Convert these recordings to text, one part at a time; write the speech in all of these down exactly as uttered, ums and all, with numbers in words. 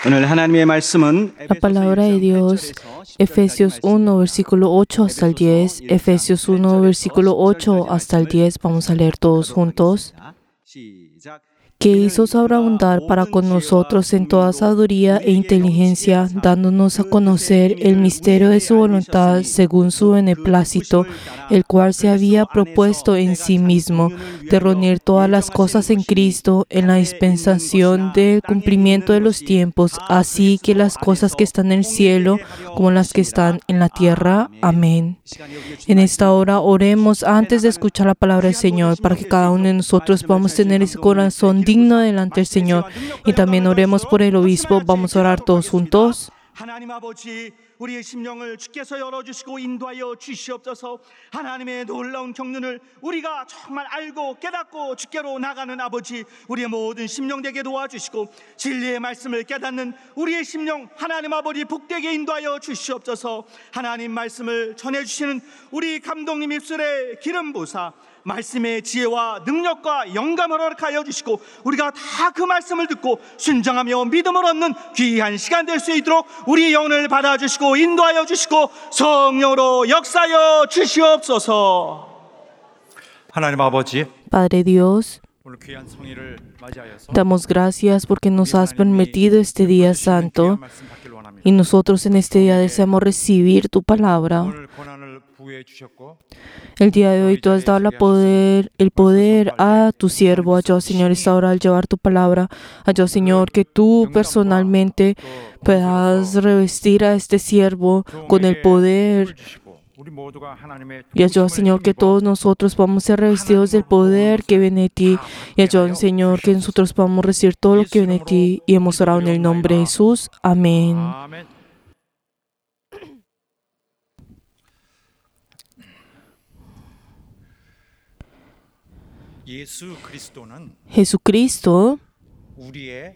오늘 하나님의 말씀은 La palabra de Dios, Efesios uno, versículo ocho hasta el diez, Efesios uno, versículo ocho hasta el diez, vamos a leer todos juntos. Que hizo sobreabundar para con nosotros en toda sabiduría e inteligencia, dándonos a conocer el misterio de su voluntad según su beneplácito, el cual se había propuesto en sí mismo, de reunir todas las cosas en Cristo, en la dispensación del cumplimiento de los tiempos, así que las cosas que están en el cielo como las que están en la tierra. Amén. En esta hora oremos antes de escuchar la palabra del Señor, para que cada uno de nosotros podamos tener ese corazón digno delante del Señor. Y también oremos por el obispo. Vamos a orar todos juntos. 하나님 아버지, 우리의 심령을 주께서 열어주시고 인도하여 주시옵소서. 하나님의 놀라운 경륜을 우리가 정말 알고 깨닫고 주께로 나가는 아버지, 우리의 모든 심령 되게 도와주시고 진리의 말씀을 깨닫는 우리의 심령 하나님 아버지 복되게 인도하여 주시옵소서. 하나님 말씀을 전해주시는 우리 감독님 입술에 기름 부사 말씀의 지혜와 능력과 영감을 허락하여 주시고 우리가 다 그 말씀을 듣고 순종하며 믿음을 얻는 귀한 시간 될 수 있도록 우리의 영혼을 받아주시고 인도하여 주시고 성령으로 역사하여 주시옵소서. 하나님 아버지, Padre Dios, 오늘 귀한 성의를 맞이하여서 damos gracias porque nos has permitido este día santo 말씀 받기를 원합니다. y nosotros en este día deseamos recibir tu palabra. 오늘 권한을 부여해 주셨고 El día de hoy tú has dado la poder, el poder a tu siervo, a yo, Señor, esta hora al llevar tu palabra, a yo, Señor, que tú personalmente puedas revestir a este siervo con el poder. 우리 모두가 하나님의 Y a yo, Señor, que todos nosotros podamos ser revestidos del poder que viene de ti. Y a yo, Señor, que nosotros podamos recibir todo lo que viene de ti. Y hemos orado en el nombre de Jesús. Amén. 아멘. 예수 그리스도는 Jesucristo 우리의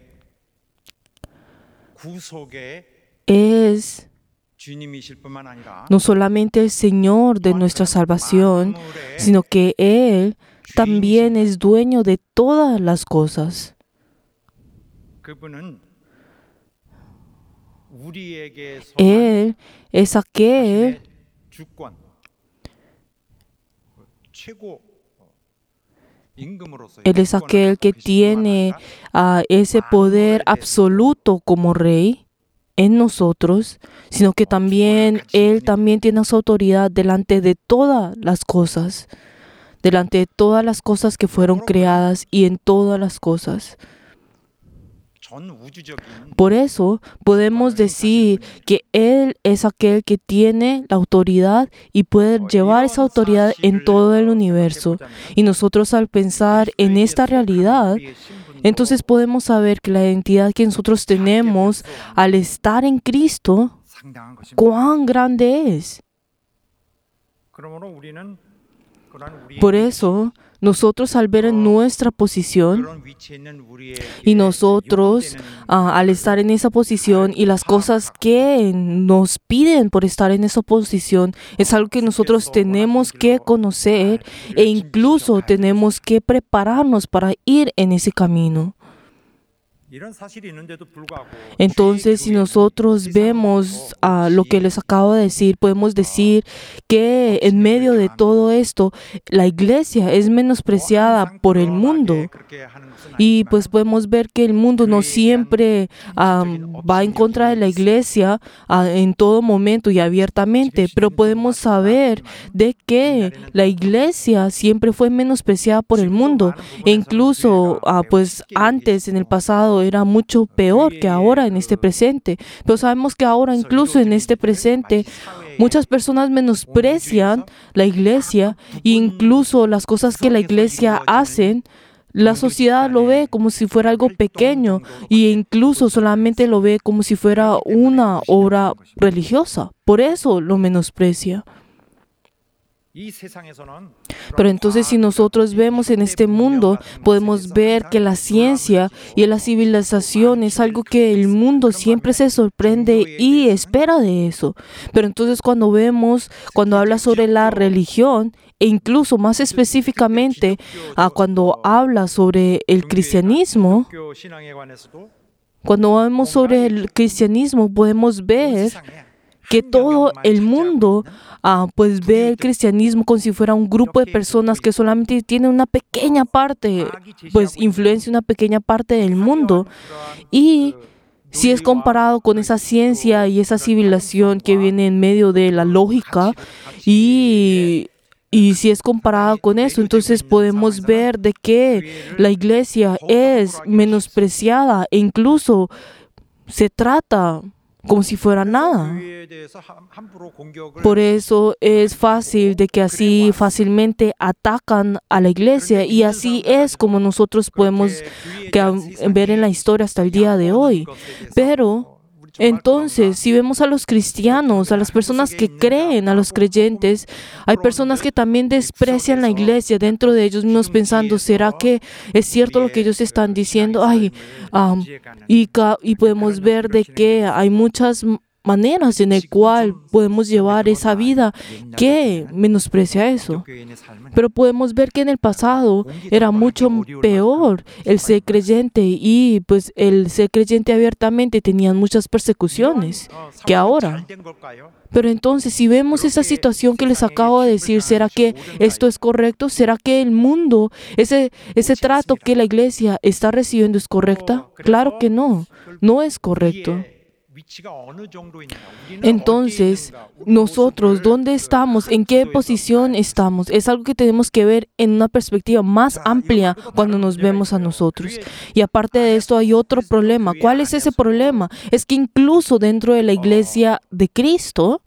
구속의 es 주님이실 뿐만 아니라 no solamente el Señor de nuestra salvación, sino que Él también es dueño de todas las cosas. 그분은 우리에게서 Él es aquel 주권 최고 임금으로서 Él es aquel que tiene uh, ese poder absoluto como rey en nosotros, sino que también Él también tiene esa autoridad delante de todas las cosas, delante de todas las cosas que fueron creadas y en todas las cosas. Por eso podemos decir que Él es aquel que tiene la autoridad y puede llevar esa autoridad en todo el universo. Y nosotros al pensar en esta realidad, entonces podemos saber que la identidad que nosotros tenemos al estar en Cristo, cuán grande es. Por eso, nosotros al ver en nuestra posición y nosotros uh, al estar en esa posición y las cosas que nos piden por estar en esa posición es algo que nosotros tenemos que conocer e incluso tenemos que prepararnos para ir en ese camino. Entonces, si nosotros vemos uh, lo que les acabo de decir, podemos decir que en medio de todo esto, la iglesia es menospreciada por el mundo. Y pues podemos ver que el mundo no siempre um, va en contra de la iglesia uh, en todo momento y abiertamente, pero podemos saber de que la iglesia siempre fue menospreciada por el mundo. E incluso uh, pues antes, en el pasado, era mucho peor que ahora en este presente. Pero sabemos que ahora, incluso en este presente, muchas personas menosprecian la iglesia e incluso las cosas que la iglesia hacen. La sociedad lo ve como si fuera algo pequeño e incluso solamente lo ve como si fuera una obra religiosa. Por eso lo menosprecia. Pero entonces si nosotros vemos en este mundo, podemos ver que la ciencia y la civilización es algo que el mundo siempre se sorprende y espera de eso. Pero entonces cuando vemos, cuando habla sobre la religión, e incluso más específicamente uh, cuando habla sobre el cristianismo, cuando vemos sobre el cristianismo, podemos ver que todo el mundo ah, pues ve el cristianismo como si fuera un grupo de personas que solamente tienen una pequeña parte, pues influencia una pequeña parte del mundo. Y si es comparado con esa ciencia y esa civilización que viene en medio de la lógica, y, y si es comparado con eso, entonces podemos ver de que la iglesia es menospreciada e incluso se trata como si fuera nada. Por eso es fácil de que así fácilmente atacan a la iglesia, y así es como nosotros podemos ver en la historia hasta el día de hoy. Pero entonces, si vemos a los cristianos, a las personas que creen, a los creyentes, hay personas que también desprecian la iglesia dentro de ellos mismos pensando, ¿será que es cierto lo que ellos están diciendo? Ay, um, y, y podemos ver de que hay muchas maneras en las cuales podemos llevar esa vida que menosprecia eso. Pero podemos ver que en el pasado era mucho peor el ser creyente, y pues el ser creyente abiertamente tenían muchas persecuciones que ahora. Pero entonces, si vemos esa situación que les acabo de decir, ¿será que esto es correcto? ¿Será que el mundo, ese, ese trato que la iglesia está recibiendo es correcta? Claro que no, no es correcto. Entonces, nosotros, ¿dónde estamos? ¿En qué posición estamos? Es algo que tenemos que ver en una perspectiva más amplia cuando nos vemos a nosotros. Y aparte de esto, hay otro problema. ¿Cuál es ese problema? Es que incluso dentro de la iglesia de Cristo,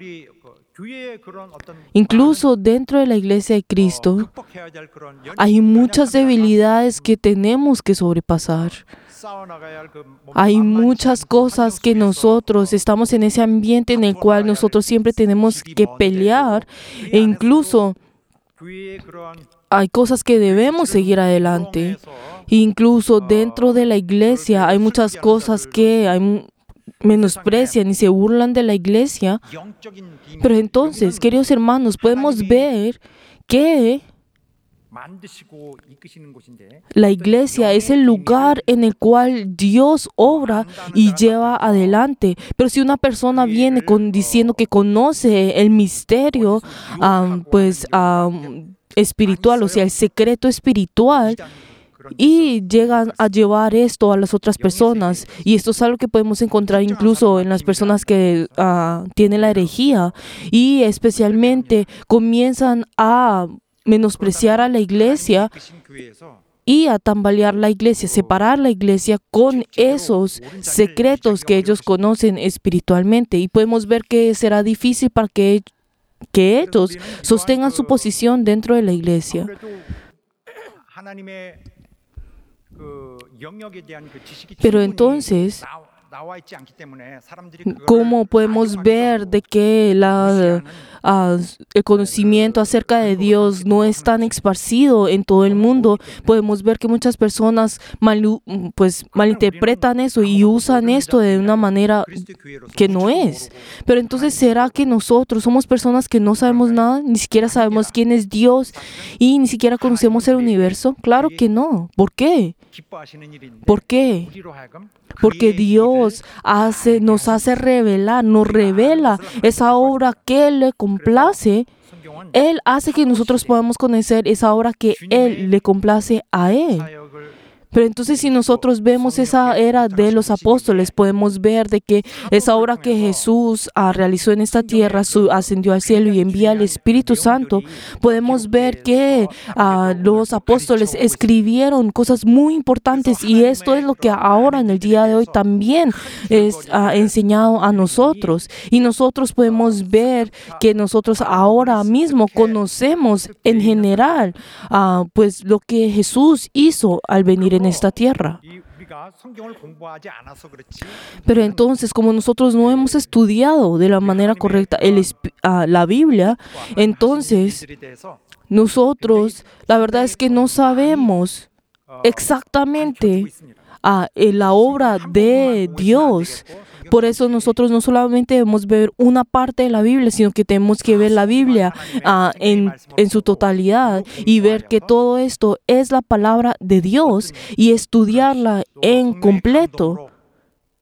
incluso dentro de la iglesia de Cristo, hay muchas debilidades que tenemos que sobrepasar. Hay muchas cosas que nosotros estamos en ese ambiente en el cual nosotros siempre tenemos que pelear, e incluso hay cosas que debemos seguir adelante. Incluso dentro de la iglesia hay muchas cosas que hay, menosprecian y se burlan de la iglesia. Pero entonces, queridos hermanos, podemos ver que la iglesia es el lugar en el cual Dios obra y lleva adelante. Pero si una persona viene con, diciendo que conoce el misterio um, pues, um, espiritual, o sea, el secreto espiritual, y llegan a llevar esto a las otras personas, y esto es algo que podemos encontrar incluso en las personas que uh, tienen la herejía, y especialmente comienzan a menospreciar a la iglesia y a tambalear la iglesia, separar la iglesia con esos secretos que ellos conocen espiritualmente. Y podemos ver que será difícil para que, que ellos sostengan su posición dentro de la iglesia. Pero entonces, ¿cómo podemos ver de que la, uh, el conocimiento acerca de Dios no es tan esparcido en todo el mundo? Podemos ver que muchas personas mal, pues, malinterpretan eso y usan esto de una manera que no es. Pero entonces, ¿será que nosotros somos personas que no sabemos nada? Ni siquiera sabemos quién es Dios y ni siquiera conocemos el universo. Claro que no. ¿Por qué? ¿Por qué? Porque Dios hace, nos hace revelar, nos revela esa obra que Él le complace. Él hace que nosotros podamos conocer esa obra que Él le complace a Él. Pero entonces, si nosotros vemos esa era de los apóstoles, podemos ver de que esa obra que Jesús uh, realizó en esta tierra, su, ascendió al cielo y envía al Espíritu Santo, podemos ver que uh, los apóstoles escribieron cosas muy importantes, y esto es lo que ahora en el día de hoy también es uh, enseñado a nosotros. Y nosotros podemos ver que nosotros ahora mismo conocemos en general uh, pues lo que Jesús hizo al venir en en esta tierra. Pero entonces, como nosotros no hemos estudiado de la manera correcta el, uh, la Biblia, entonces nosotros, la verdad es que no sabemos exactamente uh, la obra de Dios. Por eso nosotros no solamente debemos ver una parte de la Biblia, sino que tenemos que ver la Biblia uh, en, en su totalidad y ver que todo esto es la palabra de Dios y estudiarla en completo.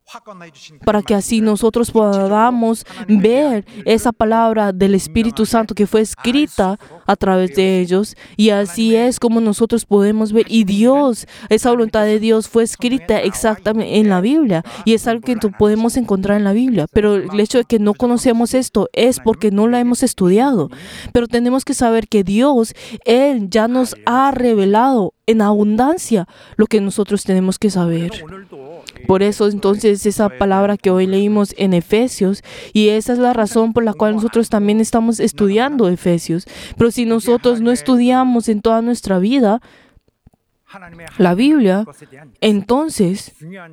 para que así nosotros podamos ver esa palabra del Espíritu Santo que fue escrita a través de ellos. Y así es como nosotros podemos ver. Y Dios, esa voluntad de Dios fue escrita exactamente en la Biblia. Y es algo que podemos encontrar en la Biblia. Pero el hecho de que no conocemos esto es porque no la hemos estudiado. Pero tenemos que saber que Dios, Él ya nos ha revelado en abundancia lo que nosotros tenemos que saber. Por eso entonces esa palabra que hoy leímos en Efesios, y esa es la razón por la cual nosotros también estamos estudiando Efesios. Pero si nosotros no estudiamos en toda nuestra vida la Biblia, entonces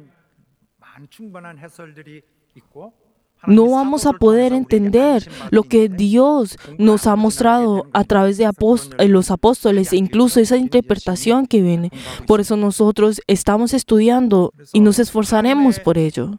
no vamos a poder entender lo que Dios nos ha mostrado a través de apóst- los apóstoles, e incluso esa interpretación que viene. Por eso nosotros estamos estudiando y nos esforzaremos por ello.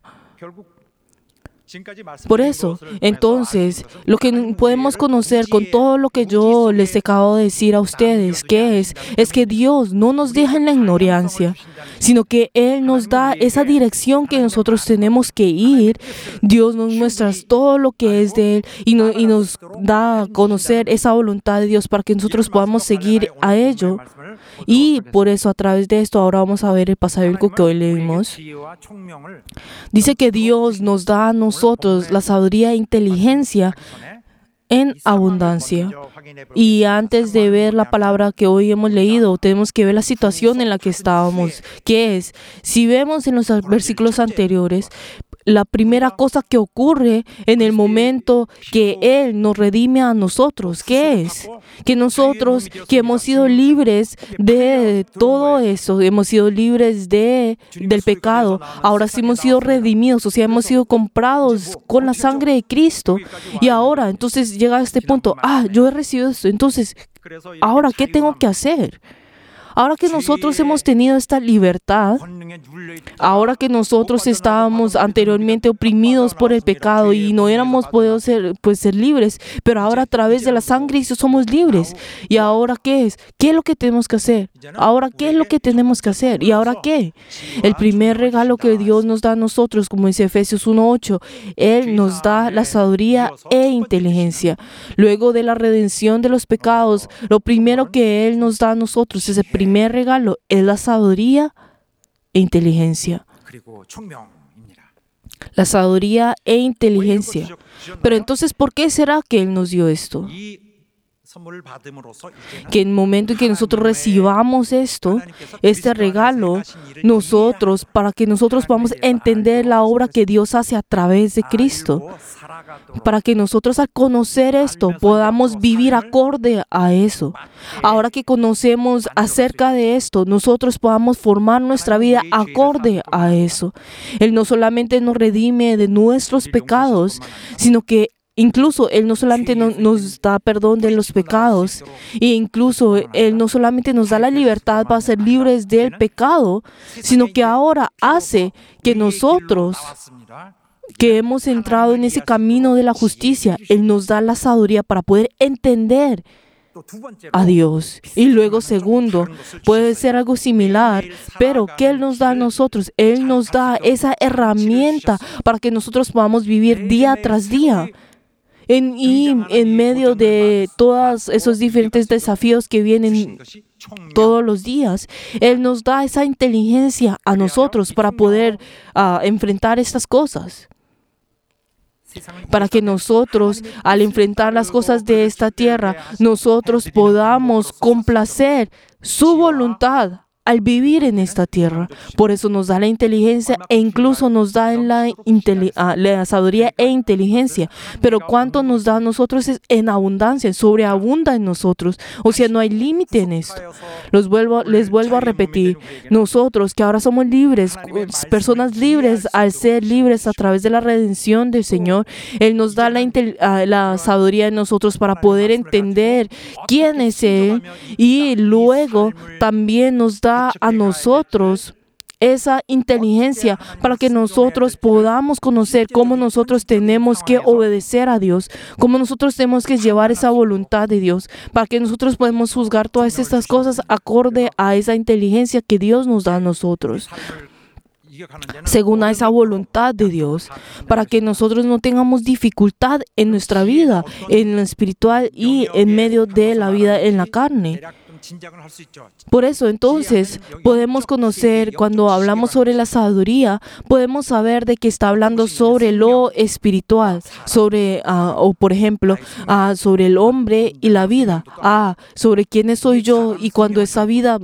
Por eso, entonces, lo que podemos conocer con todo lo que yo les acabo de decir a ustedes, ¿qué es? Es que Dios no nos deja en la ignorancia, sino que Él nos da esa dirección que nosotros tenemos que ir. Dios nos muestra todo lo que es de Él y, no, y nos da a conocer esa voluntad de Dios para que nosotros podamos seguir a ello. Y por eso a través de esto ahora vamos a ver el pasaje bíblico que hoy leímos. Dice que Dios nos da a nosotros la sabiduría e inteligencia en abundancia. Y antes de ver la palabra que hoy hemos leído, tenemos que ver la situación en la que estábamos, que es, si vemos en los versículos anteriores, la primera cosa que ocurre en el momento que Él nos redime a nosotros, ¿qué es? Que nosotros que hemos sido libres de todo eso, hemos sido libres de, del pecado, ahora sí hemos sido redimidos, o sea, hemos sido comprados con la sangre de Cristo. Y ahora, entonces llega a este punto, ah, yo he recibido esto, entonces, ¿ahora qué tengo que hacer? Ahora que nosotros hemos tenido esta libertad, ahora que nosotros estábamos anteriormente oprimidos por el pecado y no éramos podido ser, pues, ser libres, pero ahora a través de la sangre somos libres. ¿Y ahora qué es? ¿Qué es lo que tenemos que hacer? ¿Ahora qué es lo que tenemos que hacer? ¿Y ahora qué? El primer regalo que Dios nos da a nosotros, como dice Efesios uno ocho, Él nos da la sabiduría e inteligencia. Luego de la redención de los pecados, lo primero que Él nos da a nosotros es el primer primer regalo es la sabiduría e inteligencia. La sabiduría e inteligencia. Pero entonces, ¿por qué será que Él nos dio esto? Que en el momento en que nosotros recibamos esto, este regalo, nosotros, para que nosotros podamos entender la obra que Dios hace a través de Cristo, para que nosotros al conocer esto podamos vivir acorde a eso. Ahora que conocemos acerca de esto, nosotros podamos formar nuestra vida acorde a eso. Él no solamente nos redime de nuestros pecados, sino que incluso Él no solamente no, nos da perdón de los pecados, e incluso Él no solamente nos da la libertad para ser libres del pecado, sino que ahora hace que nosotros, que hemos entrado en ese camino de la justicia, Él nos da la sabiduría para poder entender a Dios. Y luego, segundo, puede ser algo similar, pero ¿qué Él nos da a nosotros? Él nos da esa herramienta para que nosotros podamos vivir día tras día. En, y en medio de todos esos diferentes desafíos que vienen todos los días, Él nos da esa inteligencia a nosotros para poder uh, enfrentar estas cosas. Para que nosotros, al enfrentar las cosas de esta tierra, nosotros podamos complacer su voluntad al vivir en esta tierra. Por eso nos da la inteligencia e incluso nos da en la, la sabiduría e inteligencia. Pero cuánto nos da a nosotros es en abundancia, sobreabunda en nosotros. O sea, no hay límite en esto. Los vuelvo, les vuelvo a repetir, nosotros que ahora somos libres, personas libres al ser libres a través de la redención del Señor, Él nos da la, la sabiduría en nosotros para poder entender quién es Él, y luego también nos da a nosotros esa inteligencia para que nosotros podamos conocer cómo nosotros tenemos que obedecer a Dios, cómo nosotros tenemos que llevar esa voluntad de Dios, para que nosotros podamos juzgar todas estas cosas acorde a esa inteligencia que Dios nos da a nosotros. según a esa voluntad de Dios, para que nosotros no tengamos dificultad en nuestra vida, en lo espiritual y en medio de la vida en la carne. Por eso, entonces, podemos conocer, cuando hablamos sobre la sabiduría, podemos saber de que está hablando sobre lo espiritual, sobre, uh, o por ejemplo, uh, sobre el hombre y la vida, ah, sobre quién soy yo y cuando esa vida...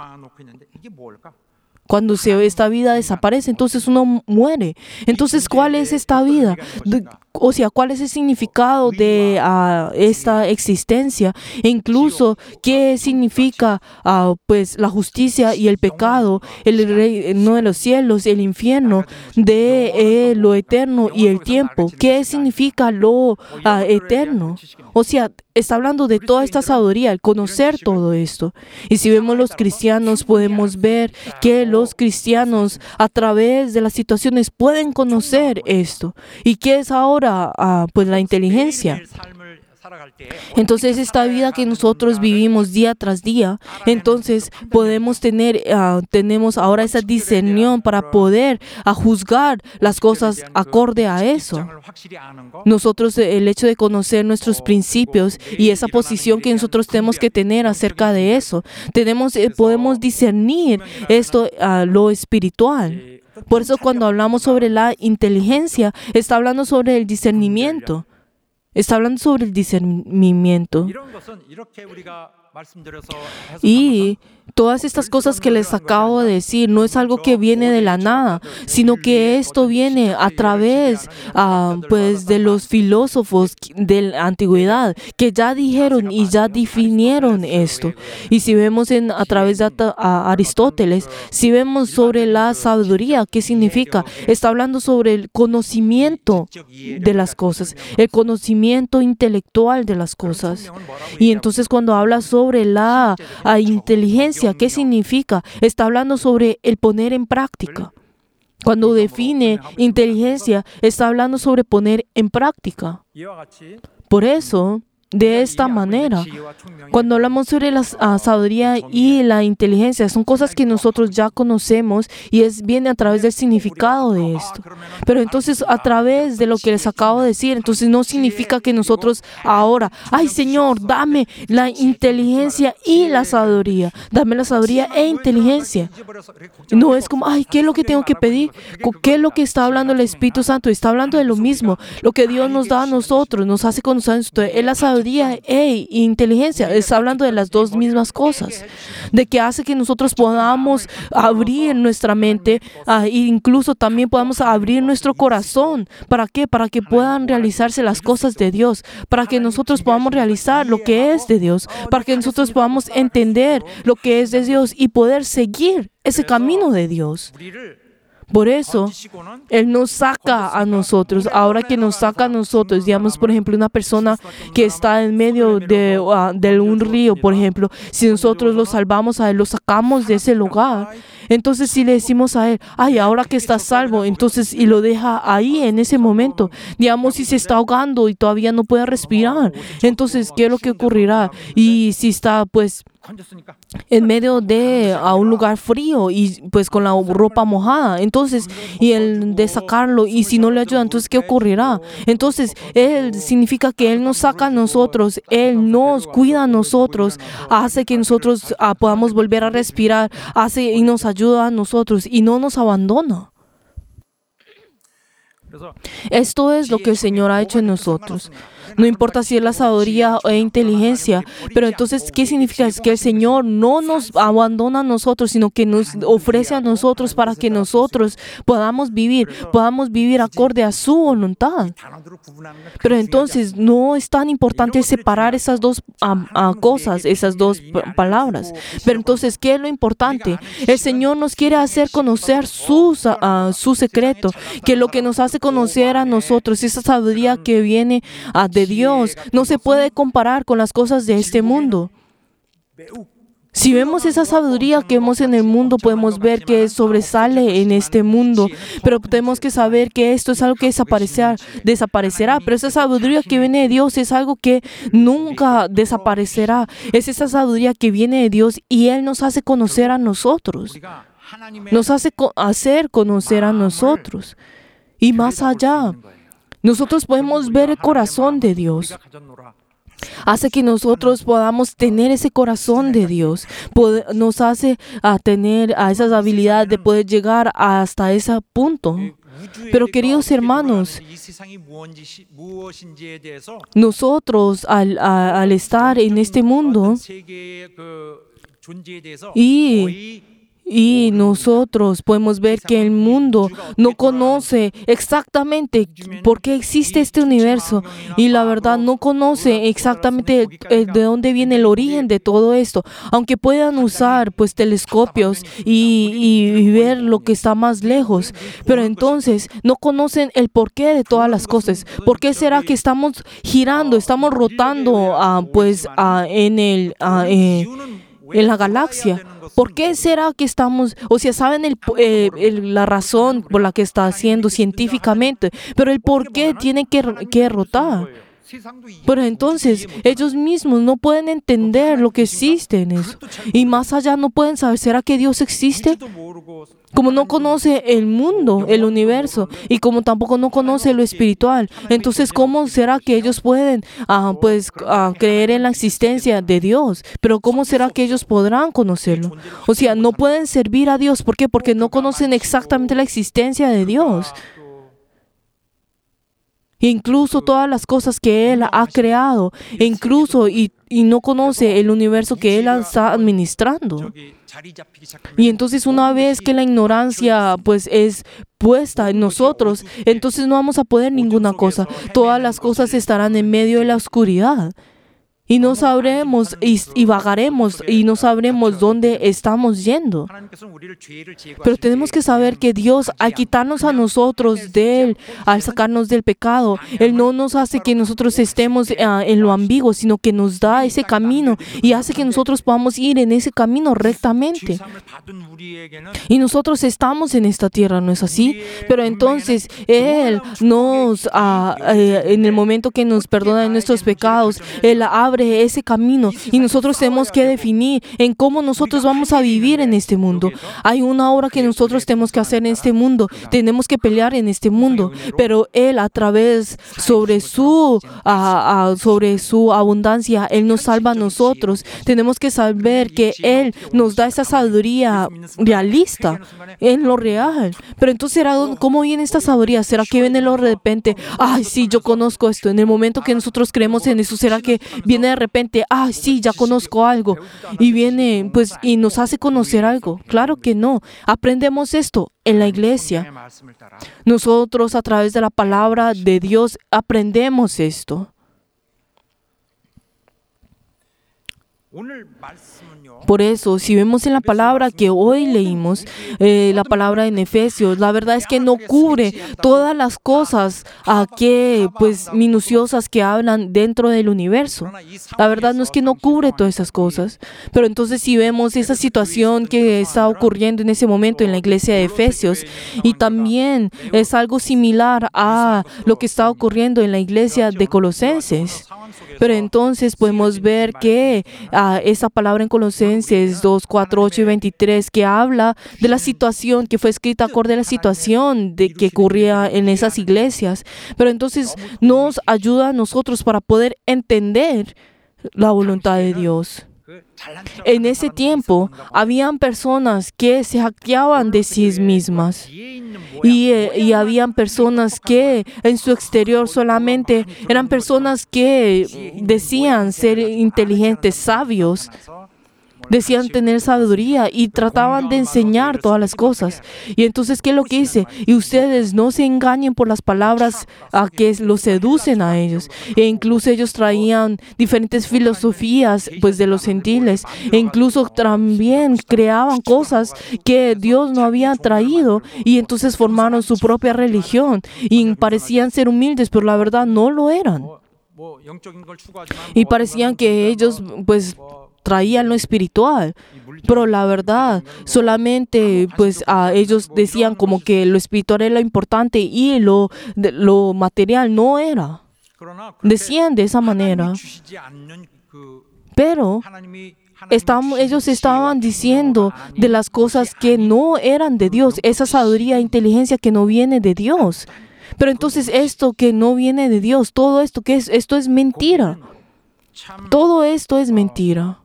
Cuando se, esta vida desaparece, entonces uno muere. Entonces, ¿cuál es esta vida? De, o sea, ¿cuál es el significado de uh, esta existencia? E incluso, ¿qué significa uh, pues, la justicia y el pecado, el reino de los cielos, el infierno, de eh, lo eterno y el tiempo? ¿Qué significa lo uh, eterno? O sea, está hablando de toda esta sabiduría, el conocer todo esto. Y si vemos los cristianos, podemos ver que los cristianos a través de las situaciones pueden conocer esto. ¿Y qué es ahora? Ah, pues la inteligencia. Entonces, esta vida que nosotros vivimos día tras día, entonces podemos tener, uh, tenemos ahora esa discernión para poder uh, juzgar las cosas acorde a eso. Nosotros, el hecho de conocer nuestros principios y esa posición que nosotros tenemos que tener acerca de eso, tenemos, eh, podemos discernir esto, uh, lo espiritual. Por eso, cuando hablamos sobre la inteligencia, está hablando sobre el discernimiento. Está hablando sobre el discernimiento. Y todas estas cosas que les acabo de decir no es algo que viene de la nada, sino que esto viene a través uh, pues, de los filósofos de la antigüedad que ya dijeron y ya definieron esto. Y si vemos en, a través de a Aristóteles, si vemos sobre la sabiduría, ¿qué significa? Está hablando sobre el conocimiento de las cosas, el conocimiento intelectual de las cosas. Y entonces cuando habla sobre la uh, inteligencia, ¿qué significa? Está hablando sobre el poner en práctica. Cuando define inteligencia, está hablando sobre poner en práctica. Por eso, de esta manera, cuando hablamos sobre la uh, sabiduría y la inteligencia, son cosas que nosotros ya conocemos y es viene a través del significado de esto. Pero entonces, a través de lo que les acabo de decir, entonces no significa que nosotros ahora, ay Señor, dame la inteligencia y la sabiduría, dame la sabiduría e inteligencia. No es como, ay, ¿qué es lo que tengo que pedir? ¿Qué es lo que está hablando el Espíritu Santo? Está hablando de lo mismo, lo que Dios nos da a nosotros, nos hace conocer esto, es la sabiduría e inteligencia. Está hablando de las dos mismas cosas, de que hace que nosotros podamos abrir nuestra mente uh, e incluso también podamos abrir nuestro corazón. ¿Para qué? Para que puedan realizarse las cosas de Dios, para que nosotros podamos realizar lo que es de Dios, para que nosotros podamos entender lo que es de Dios y poder seguir ese camino de Dios. Por eso, Él nos saca a nosotros. Ahora que nos saca a nosotros, digamos, por ejemplo, una persona que está en medio de, uh, de un río, por ejemplo, si nosotros lo salvamos a Él, lo sacamos de ese lugar, entonces si le decimos a Él, ay, ahora que está salvo, entonces, y lo deja ahí en ese momento, digamos, si se está ahogando y todavía no puede respirar, entonces, ¿qué es lo que ocurrirá? Y si está, pues, en medio de a un lugar frío y pues con la ropa mojada, entonces, y el de sacarlo, y si no le ayuda, entonces, ¿qué ocurrirá? Entonces, Él significa que Él nos saca a nosotros, Él nos cuida a nosotros, hace que nosotros uh, podamos volver a respirar, hace y nos ayuda a nosotros y no nos abandona. Esto es lo que el Señor ha hecho en nosotros. No importa si es la sabiduría o inteligencia, pero entonces, ¿qué significa? Es que el Señor no nos abandona a nosotros, sino que nos ofrece a nosotros para que nosotros podamos vivir, podamos vivir acorde a su voluntad. Pero entonces, no es tan importante separar esas dos um, uh, cosas, esas dos p- palabras. Pero entonces, ¿qué es lo importante? El Señor nos quiere hacer conocer su, uh, su secreto, que lo que nos hace conocer a nosotros, esa sabiduría que viene uh, de Dios, no se puede comparar con las cosas de este mundo. Si vemos esa sabiduría que vemos en el mundo, podemos ver que sobresale en este mundo, pero tenemos que saber que esto es algo que desaparecerá, desaparecerá. Pero esa sabiduría que viene de Dios es algo que nunca desaparecerá. Es esa sabiduría que viene de Dios y Él nos hace conocer a nosotros. nos hace co- hacer conocer a nosotros. Y más allá, nosotros podemos ver el corazón de Dios. Hace que nosotros podamos tener ese corazón de Dios. Pod- nos hace a tener a esas habilidades de poder llegar hasta ese punto. Pero queridos hermanos, nosotros al, a- al estar en este mundo y, y nosotros podemos ver que el mundo no conoce exactamente por qué existe este universo y la verdad no conoce exactamente el- el de dónde viene el origen de todo esto, aunque puedan usar pues telescopios y, y- y ver lo que está más lejos, pero entonces no conocen el porqué de todas las cosas. ¿Por qué será que estamos girando, estamos rotando ah, pues ah, en el ah, eh, en la galaxia? ¿Por qué será que estamos, o sea, saben el, eh, el- la razón por la que está haciendo científicamente, pero el por qué tiene que, que rotar? Pero entonces ellos mismos no pueden entender lo que existe en eso. Y más allá no pueden saber, ¿será que Dios existe? Como no conoce el mundo, el universo, y como tampoco no conoce lo espiritual, entonces ¿cómo será que ellos pueden ah, pues, ah, creer en la existencia de Dios? Pero ¿cómo será que ellos podrán conocerlo? O sea, no pueden servir a Dios. ¿Por qué? Porque no conocen exactamente la existencia de Dios. Incluso todas las cosas que Él ha creado, e incluso y, y no conoce el universo que Él está administrando. Y entonces una vez que la ignorancia pues es puesta en nosotros, entonces no vamos a poder ninguna cosa. Todas las cosas estarán en medio de la oscuridad. Y no sabremos y, y vagaremos y no sabremos dónde estamos yendo. Pero tenemos que saber que Dios, al quitarnos a nosotros de Él, al sacarnos del pecado, Él no nos hace que nosotros estemos uh, en lo ambiguo, sino que nos da ese camino y hace que nosotros podamos ir en ese camino rectamente. Y nosotros estamos en esta tierra, ¿no es así? Pero entonces Él nos, uh, eh, en el momento que nos perdona de nuestros pecados, Él abre ese camino y nosotros tenemos que definir en cómo nosotros vamos a vivir en este mundo. Hay una obra que nosotros tenemos que hacer en este mundo, tenemos que pelear en este mundo, pero Él a través sobre su, uh, uh, sobre su abundancia, Él nos salva a nosotros. Tenemos que saber que Él nos da esa sabiduría realista en lo real. Pero entonces, ¿cómo viene esta sabiduría? ¿Será que viene de repente? Ay, sí, yo conozco esto. En el momento que nosotros creemos en eso, ¿será que viene de repente? Ah, sí, ya conozco algo. Y viene, pues, y nos hace conocer algo. Claro que no. Aprendemos esto en la iglesia. Nosotros a través de la palabra de Dios aprendemos esto. Por eso, si vemos en la palabra que hoy leímos, eh, la palabra en Efesios, la verdad es que no cubre todas las cosas a que, pues, minuciosas que hablan dentro del universo. La verdad no es que no cubre todas esas cosas. Pero entonces si vemos esa situación que está ocurriendo en ese momento en la iglesia de Efesios, y también es algo similar a lo que está ocurriendo en la iglesia de Colosenses. Pero entonces podemos ver que uh, esa palabra en Colosenses dos, cuatro, ocho y veintitrés que habla de la situación que fue escrita acorde a la situación de que ocurría en esas iglesias. Pero entonces nos ayuda a nosotros para poder entender la voluntad de Dios. En ese tiempo, habían personas que se jactaban de sí mismas y, eh, y habían personas que en su exterior solamente eran personas que decían ser inteligentes, sabios, decían tener sabiduría y trataban de enseñar todas las cosas. Y entonces, ¿qué es lo que dice? Y ustedes no se engañen por las palabras a que los seducen a ellos. E incluso ellos traían diferentes filosofías pues de los gentiles. E incluso también creaban cosas que Dios no había traído. Y entonces formaron su propia religión. Y parecían ser humildes, pero la verdad no lo eran. Y parecían que ellos pues traían lo espiritual, pero la verdad solamente pues a ellos decían como que lo espiritual era lo importante y lo, de, lo material no era. Decían de esa manera. Pero estaban, ellos estaban diciendo de las cosas que no eran de Dios, esa sabiduría e inteligencia que no viene de Dios. Pero entonces esto que no viene de Dios, todo esto que es, esto es mentira. Todo esto es mentira.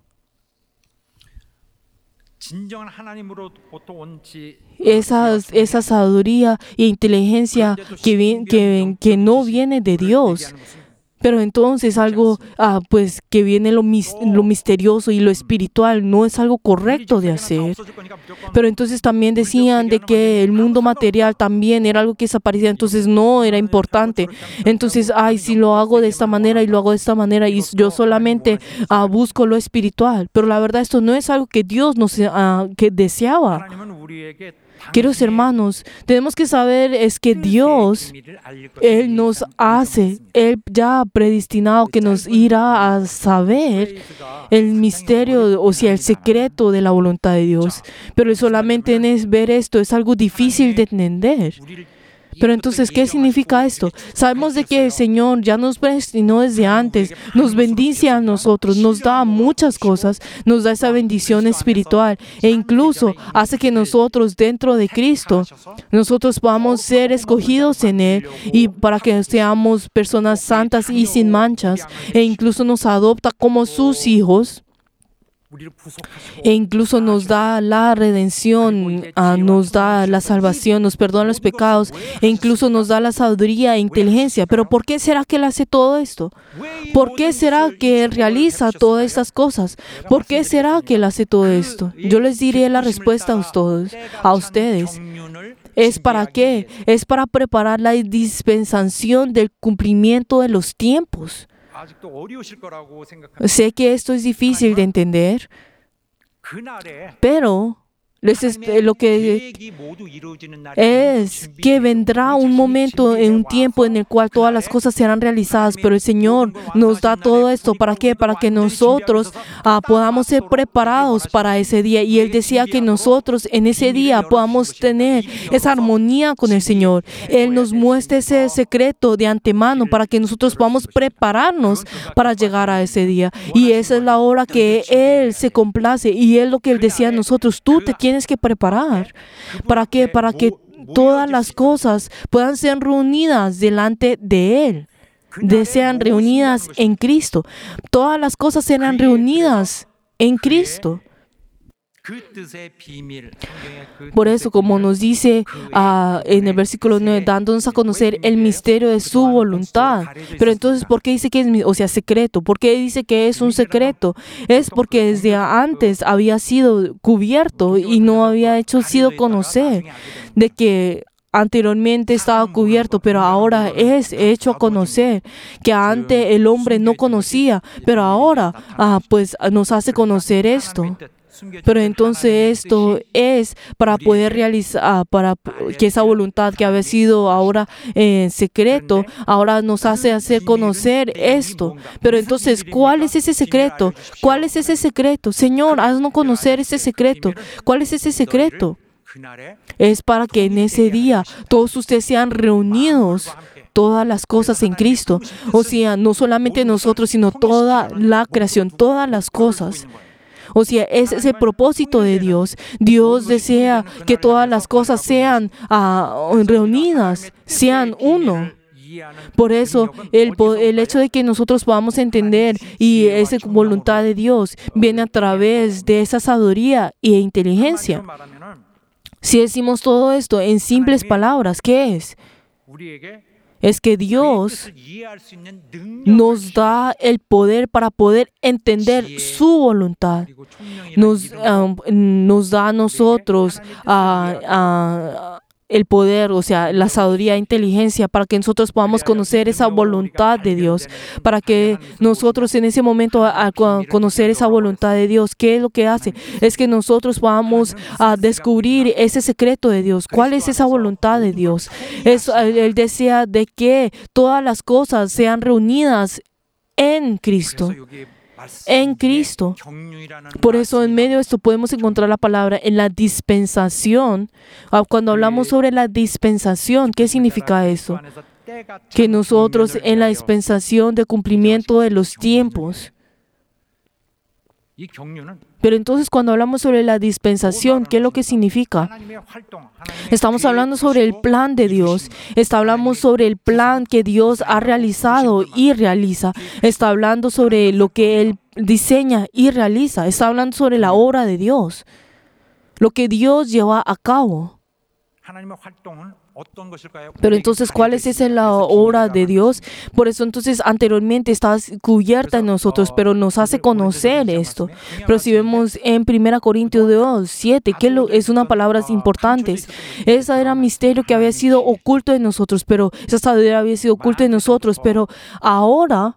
Esa, esa sabiduría e inteligencia que, vi- que, que no viene de Dios. Pero entonces algo ah, pues que viene lo, mis- lo misterioso y lo espiritual no es algo correcto de hacer. Pero entonces también decían de que el mundo material también era algo que desaparecía, entonces no era importante. Entonces, ay, si lo hago de esta manera y lo hago de esta manera y yo solamente ah, busco lo espiritual. Pero la verdad esto no es algo que Dios nos ah, que deseaba. Queridos hermanos, tenemos que saber es que Dios, Él nos hace, Él ya ha predestinado que nos irá a saber el misterio, o sea, el secreto de la voluntad de Dios. Pero solamente en es ver esto es algo difícil de entender. Pero entonces, ¿qué significa esto? Sabemos de que el Señor ya nos predestinó desde antes, nos bendice a nosotros, nos da muchas cosas, nos da esa bendición espiritual e incluso hace que nosotros dentro de Cristo, nosotros podamos ser escogidos en Él y para que seamos personas santas y sin manchas e incluso nos adopta como sus hijos. E incluso nos da la redención, uh, nos da la salvación, nos perdona los pecados, e incluso nos da la sabiduría e inteligencia. Pero ¿por qué será que Él hace todo esto? ¿Por qué será que Él realiza todas estas cosas? ¿Por qué será que Él hace todo esto? Yo les diré la respuesta a ustedes. A ustedes. ¿Es para qué? Es para preparar la dispensación del cumplimiento de los tiempos. Sé que esto es difícil de entender, pero les est- lo que es que vendrá un momento, en un tiempo en el cual todas las cosas serán realizadas, pero el Señor nos da todo esto. ¿Para qué? Para que nosotros ah, podamos ser preparados para ese día. Y Él decía que nosotros en ese día podamos tener esa armonía con el Señor. Él nos muestra ese secreto de antemano para que nosotros podamos prepararnos para llegar a ese día. Y esa es la hora que Él se complace. Y es lo que Él decía a nosotros. Tú te tienes que preparar. ¿Para qué? Para que todas las cosas puedan ser reunidas delante de Él. De sean reunidas en Cristo. Todas las cosas serán reunidas en Cristo. Por eso, como nos dice uh, en el versículo nueve, dándonos a conocer el misterio de su voluntad. Pero entonces, ¿por qué dice que es, o sea, secreto? ¿Por qué dice que es un secreto? Es porque desde antes había sido cubierto y no había hecho sido conocer de que anteriormente estaba cubierto, pero ahora es hecho a conocer, que antes el hombre no conocía, pero ahora uh, pues nos hace conocer esto. Pero entonces esto es para poder realizar, para que esa voluntad que había sido ahora en secreto, ahora nos hace hacer conocer esto. Pero entonces, ¿cuál es ese secreto? ¿Cuál es ese secreto? Señor, haznos conocer ese secreto. ¿Cuál es ese secreto? Es para que en ese día todos ustedes sean reunidos, todas las cosas en Cristo. O sea, no solamente nosotros, sino toda la creación, todas las cosas. O sea, ese es el propósito de Dios. Dios desea que todas las cosas sean uh, reunidas, sean uno. Por eso, el, el hecho de que nosotros podamos entender y esa voluntad de Dios viene a través de esa sabiduría e inteligencia. Si decimos todo esto en simples palabras, ¿qué es? Es que Dios nos da el poder para poder entender su voluntad. Nos, um, nos da a nosotros uh, uh, el poder, o sea, la sabiduría e inteligencia para que nosotros podamos conocer esa voluntad de Dios, para que nosotros en ese momento al conocer esa voluntad de Dios, ¿qué es lo que hace? Es que nosotros podamos uh, descubrir ese secreto de Dios. ¿Cuál es esa voluntad de Dios? Es, Él desea de que todas las cosas sean reunidas en Cristo. En Cristo. Por eso en medio de esto podemos encontrar la palabra en la dispensación. Cuando hablamos sobre la dispensación, ¿qué significa eso? Que nosotros en la dispensación de cumplimiento de los tiempos, 이 경륜은 Pero entonces cuando hablamos sobre la dispensación, ¿qué es lo que significa? 하나님의 활동, 하나님의 Estamos hablando sobre el plan de Dios. Está hablando sobre el plan que Dios ha realizado y realiza. Está hablando sobre lo que Él diseña y realiza. Está hablando sobre la obra de Dios. Lo que Dios lleva a cabo. 하나님의 활동은 어떤 것일까요? Pero entonces, ¿cuál es esa la obra de Dios? Por eso entonces anteriormente está cubierta en nosotros, pero nos hace conocer esto. Pero si vemos en primera Corintios dos, siete, que lo- es una palabra importante. Ese era misterio que había sido oculto en nosotros, pero esa sabiduría había sido oculta en nosotros, pero ahora,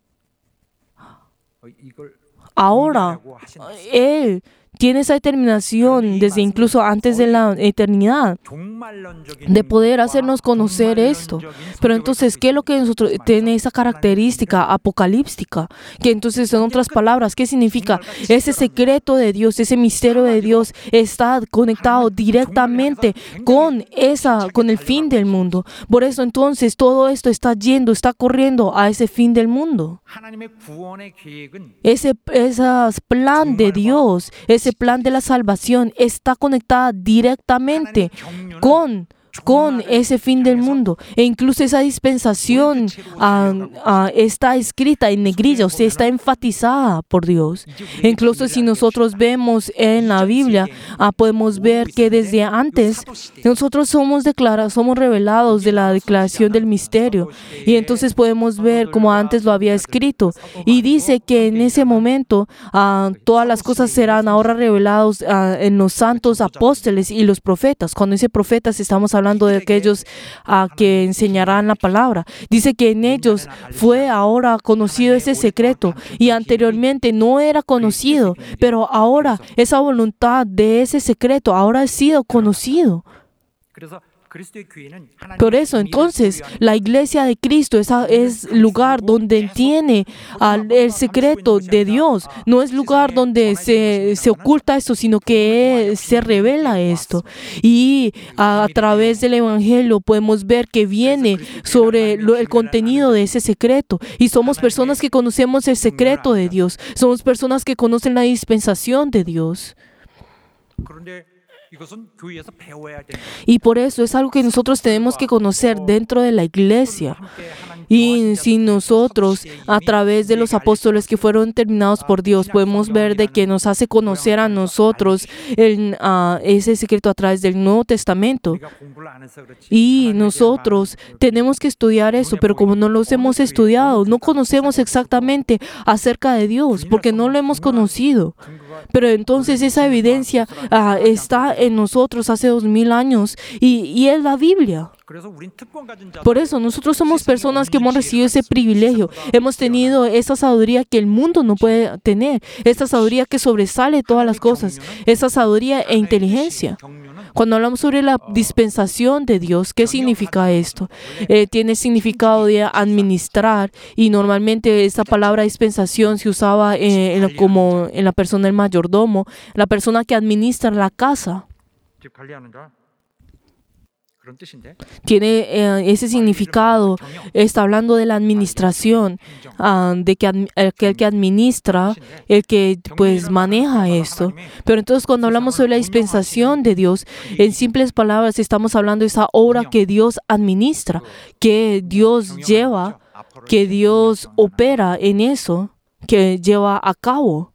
어, 이걸 ahora, 공개하고 하신 Él tiene esa determinación desde incluso antes de la eternidad 종말론적인 de poder hacernos conocer esto. Pero entonces, ¿qué es lo que nosotros tiene esa característica apocalíptica? Que entonces, en otras palabras, ¿qué significa? Ese secreto de Dios, ese misterio de Dios está conectado directamente con esa, con el fin del mundo. Por eso entonces todo esto está yendo, está corriendo a ese fin del mundo. 하나님의 구원의 계획은 Ese, ese plan de Dios, ese plan de la salvación está conectada directamente con, con ese fin del mundo. E incluso esa dispensación ah, ah, está escrita en negrilla, o sea, está enfatizada por Dios. E incluso si nosotros vemos en la Biblia, ah, podemos ver que desde antes nosotros somos declarados, somos revelados de la declaración del misterio. Y entonces podemos ver como antes lo había escrito. Y dice que en ese momento ah, todas las cosas serán ahora revelados ah, en los santos apóstoles y los profetas. Cuando dice profetas estamos hablando de aquellos ah, que enseñarán la palabra. Dice que en ellos fue ahora conocido ese secreto y anteriormente no era conocido, pero ahora esa voluntad de ese secreto ahora ha sido conocido. 그래서 그리스도의 교회는 하나님의 Por eso, entonces, la iglesia de Cristo es, es lugar donde tiene ah, el secreto de Dios. No es lugar donde se, se oculta esto, sino que se revela esto. Y ah, a través del Evangelio podemos ver que viene sobre lo- el contenido de ese secreto. Y somos personas que conocemos el secreto de Dios. Somos personas que conocen la dispensación de Dios. 그런데 이것은 교회에서 배워야 되는 Y por eso es algo que nosotros tenemos que conocer dentro de la iglesia. Y si nosotros, a través de los apóstoles que fueron terminados por Dios, podemos ver de que nos hace conocer a nosotros el, ah, ese secreto a través del Nuevo Testamento. 우리가 공부를 안 해서 그렇지 Y nosotros tenemos que estudiar eso, pero como no los hemos estudiado, no conocemos exactamente acerca de Dios, porque no lo hemos conocido. Pero entonces esa evidencia ah, está en nosotros hace dos mil años y, y es la Biblia. 그래서 우린 특권 가진 자 Por eso nosotros somos personas que hemos recibido ese privilegio. Hemos tenido esa sabiduría que el mundo no puede tener. Esa sabiduría que sobresale todas las cosas. Esa sabiduría e inteligencia. 경륜은 Cuando hablamos sobre la dispensación de Dios, ¿qué significa esto? Eh, tiene significado de administrar y normalmente esta palabra dispensación se usaba eh, en- como en la persona del mayordomo, la persona que administra la casa. 집 관리하는 자 그런 뜻인데 Tiene eh, ese significado. Está hablando de la administración, ah, de que admi- el que, el que administra, el que pues maneja esto. Pero entonces cuando hablamos sobre la dispensación de Dios, en simples palabras estamos hablando de esa obra que Dios administra, que Dios lleva, que Dios opera en eso, que lleva a cabo.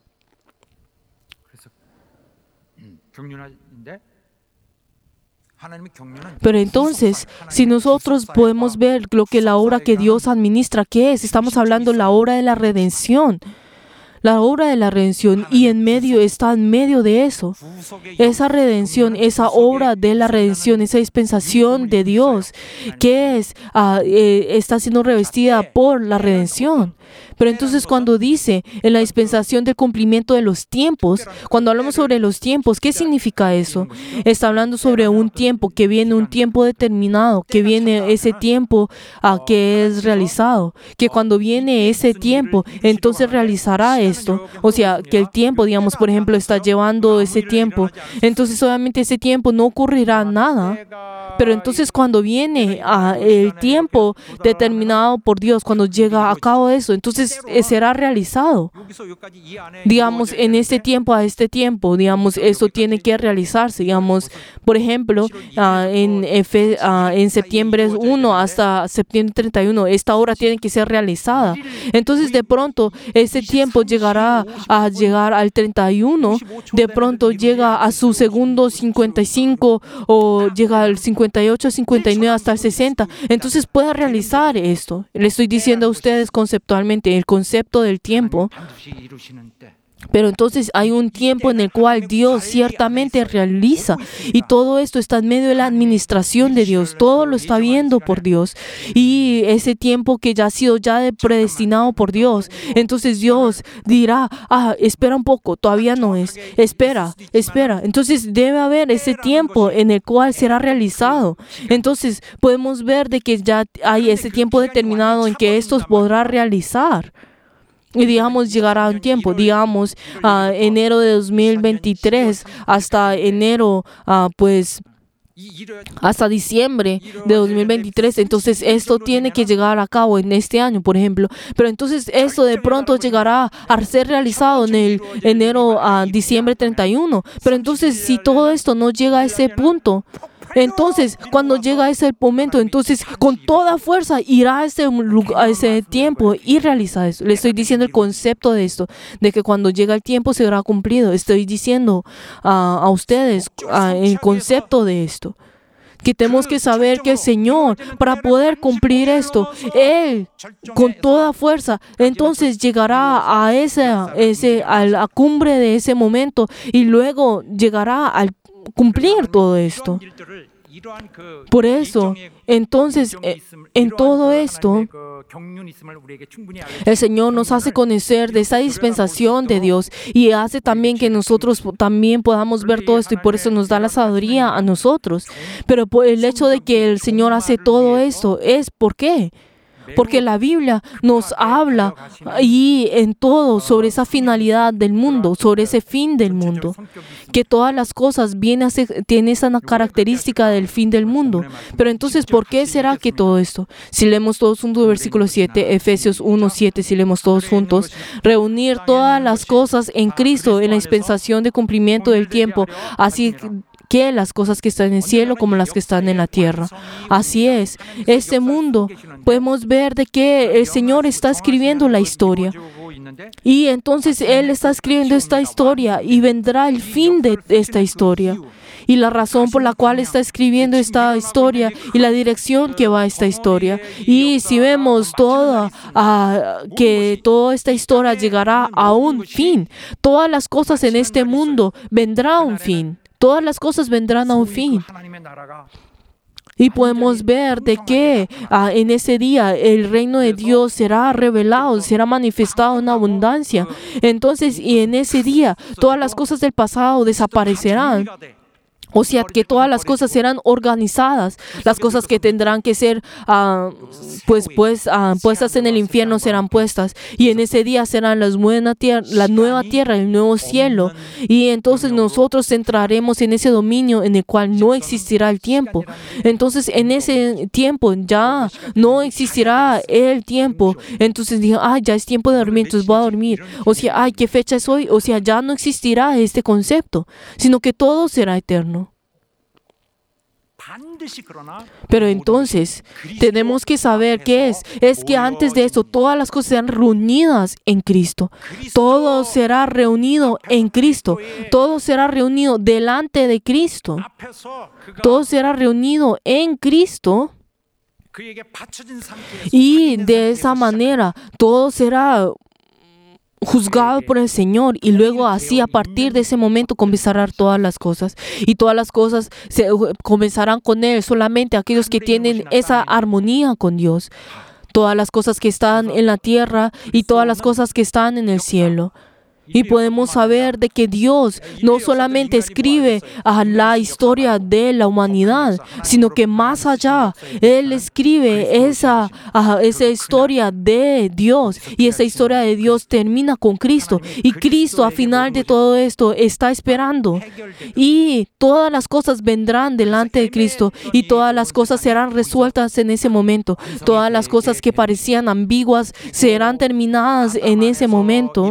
그래서 음, 경륜인데 하나님의 경륜은 Pero entonces, si nosotros podemos ver lo que la obra que Dios administra, ¿qué es? Estamos hablando de la obra de la redención. La obra de la redención y en medio está en medio de eso. 구속의 Esa redención, esa obra de la redención, esa dispensación de Dios que es, ah, eh, está siendo revestida por la redención. Pero entonces cuando dice en la dispensación del cumplimiento de los tiempos, cuando hablamos sobre los tiempos, ¿qué significa eso? Está hablando sobre un tiempo, que viene un tiempo determinado, que viene ese tiempo ah, que es realizado, que cuando viene ese tiempo, entonces realizará esto. O sea, que el tiempo, digamos, por ejemplo, está llevando ese tiempo, entonces obviamente ese tiempo no ocurrirá nada. Pero entonces cuando viene ah, el tiempo determinado por Dios, cuando llega a cabo eso, entonces entonces eh, será realizado. Digamos, en este tiempo a este tiempo, digamos, eso tiene que realizarse. Digamos, por ejemplo, uh, en, Efe, uh, en septiembre uno hasta septiembre treinta y uno, esta obra tiene que ser realizada. Entonces, de pronto, ese tiempo llegará a llegar al treinta y uno, de pronto llega a su segundo cincuenta y cinco o llega al cincuenta y ocho, cincuenta y nueve hasta el sesenta. Entonces, pueda realizar esto. Le estoy diciendo a ustedes conceptualmente el concepto del tiempo. Pero entonces hay un tiempo en el cual Dios ciertamente realiza, y todo esto está en medio de la administración de Dios. Todo lo está viendo por Dios, y ese tiempo que ya ha sido ya predestinado por Dios, entonces Dios dirá: ah, espera un poco, todavía no es, espera, espera. Entonces debe haber ese tiempo en el cual será realizado. Entonces podemos ver de que ya hay ese tiempo determinado en que esto podrá realizar. Y digamos, llegará un tiempo, digamos, uh, enero de dos mil veintitrés hasta enero, uh, pues, hasta diciembre de dos mil veintitrés. Entonces, esto tiene que llegar a cabo en este año, por ejemplo. Pero entonces, esto de pronto llegará a ser realizado en el enero a uh, diciembre treinta y uno. Pero entonces, si todo esto no llega a ese punto, entonces, cuando llega ese momento, entonces con toda fuerza irá a ese, a ese tiempo y realiza eso. Le estoy diciendo el concepto de esto, de que cuando llega el tiempo será cumplido. Estoy diciendo uh, a ustedes uh, el concepto de esto. Que tenemos que saber que el Señor, para poder cumplir esto, Él, con toda fuerza, entonces llegará a, esa, ese, a la cumbre de ese momento, y luego llegará al cumplir todo esto. Por eso, entonces, en todo esto, el Señor nos hace conocer de esa dispensación de Dios, y hace también que nosotros también podamos ver todo esto, y por eso nos da la sabiduría a nosotros. Pero por el hecho de que el Señor hace todo esto, es ¿por qué? Porque la Biblia nos habla y en todo sobre esa finalidad del mundo, sobre ese fin del mundo, que todas las cosas vienen a ser, tienen esa característica del fin del mundo. Pero entonces, ¿por qué será que todo esto? Si leemos todos juntos versículo siete, Efesios uno, siete, si leemos todos juntos, reunir todas las cosas en Cristo en la dispensación de cumplimiento del tiempo, así que las cosas que están en el cielo como las que están en la tierra. Así es, este mundo podemos ver de que el Señor está escribiendo la historia. Y entonces Él está escribiendo esta historia, y vendrá el fin de esta historia. Y la razón por la cual está escribiendo esta historia y la dirección que va a esta historia. Y si vemos toda, uh, que toda esta historia llegará a un fin, todas las cosas en este mundo vendrá a un fin. Todas las cosas vendrán a un fin. Y podemos ver de que uh, en ese día el reino de Dios será revelado, será manifestado en abundancia. Entonces, y en ese día todas las cosas del pasado desaparecerán. O sea, que todas las cosas serán organizadas. Las cosas que tendrán que ser uh, pues, pues, uh, puestas en el infierno serán puestas. Y en ese día serán las buena tier- la nueva tierra, el nuevo cielo. Y entonces nosotros entraremos en ese dominio en el cual no existirá el tiempo. Entonces, en ese tiempo ya no existirá el tiempo. Entonces dije, ay, ya es tiempo de dormir, entonces voy a dormir. O sea, ay, ¿qué fecha es hoy? O sea, ya no existirá este concepto, sino que todo será eterno. Pero entonces tenemos que saber qué es. Es que antes de esto todas las cosas serán reunidas en Cristo. Todo será reunido en Cristo. Todo será reunido delante de Cristo. Todo será reunido en Cristo. Y de esa manera todo será juzgado por el Señor, y luego así a partir de ese momento comenzarán todas las cosas, y todas las cosas se comenzarán con Él, solamente aquellos que tienen esa armonía con Dios, todas las cosas que están en la tierra y todas las cosas que están en el cielo. Y podemos saber de que Dios no solamente escribe a la historia de la humanidad, sino que más allá, Él escribe esa, a esa historia de Dios. Y esa historia de Dios termina con Cristo. Y Cristo, al final de todo esto, está esperando. Y todas las cosas vendrán delante de Cristo. Y todas las cosas serán resueltas en ese momento. Todas las cosas que parecían ambiguas serán terminadas en ese momento.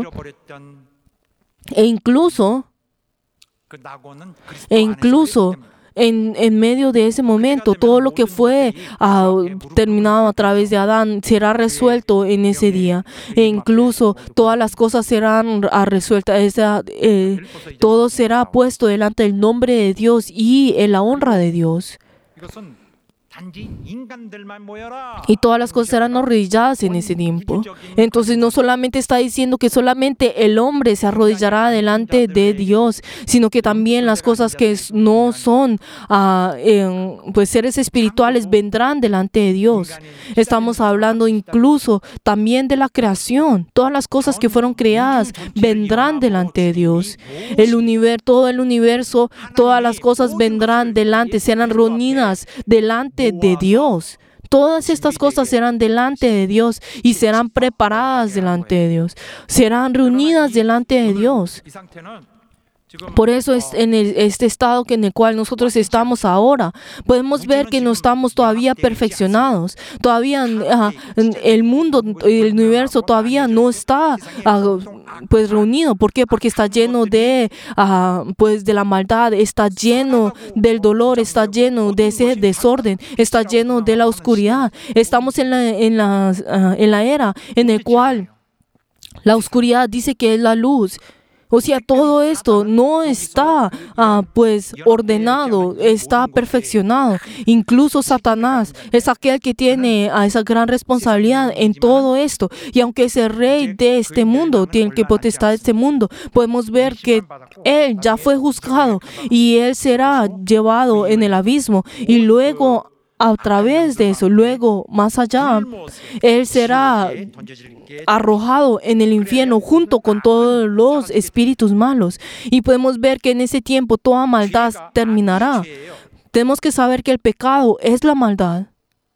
E incluso, e incluso en, en medio de ese momento, todo lo que fue uh, terminado a través de Adán será resuelto en ese día. E incluso todas las cosas serán uh, resueltas. Esa, eh, todo será puesto delante del nombre de Dios y en la honra de Dios. Y todas las cosas serán arrodilladas en ese tiempo. Entonces no solamente está diciendo que solamente el hombre se arrodillará delante de Dios, sino que también las cosas que no son uh, eh, pues seres espirituales vendrán delante de Dios. Estamos hablando incluso también de la creación. Todas las cosas que fueron creadas vendrán delante de Dios. El universo, todo el universo, todas las cosas vendrán delante, serán reunidas delante de Dios. Todas estas cosas serán delante de Dios y serán preparadas delante de Dios. Serán reunidas delante de Dios. Por eso es en el, este estado que en el cual nosotros estamos ahora. Podemos ver que no estamos todavía perfeccionados. Todavía uh, el mundo, el universo todavía no está uh, pues reunido. ¿Por qué? Porque está lleno de, uh, pues de la maldad, está lleno del dolor, está lleno de ese desorden, está lleno de la oscuridad. Estamos en la, en la, uh, en la era en el cual la oscuridad dice que es la luz. O sea, todo esto no está uh, pues ordenado, está perfeccionado. Incluso Satanás es aquel que tiene uh, esa gran responsabilidad en todo esto. Y aunque es el rey de este mundo, tiene que potestad de este mundo, podemos ver que él ya fue juzgado y él será llevado en el abismo. Y luego, a través de eso, luego, más allá, él será arrojado en el infierno junto con todos los espíritus malos. Y podemos ver que en ese tiempo toda maldad terminará. Tenemos que saber que el pecado es la maldad.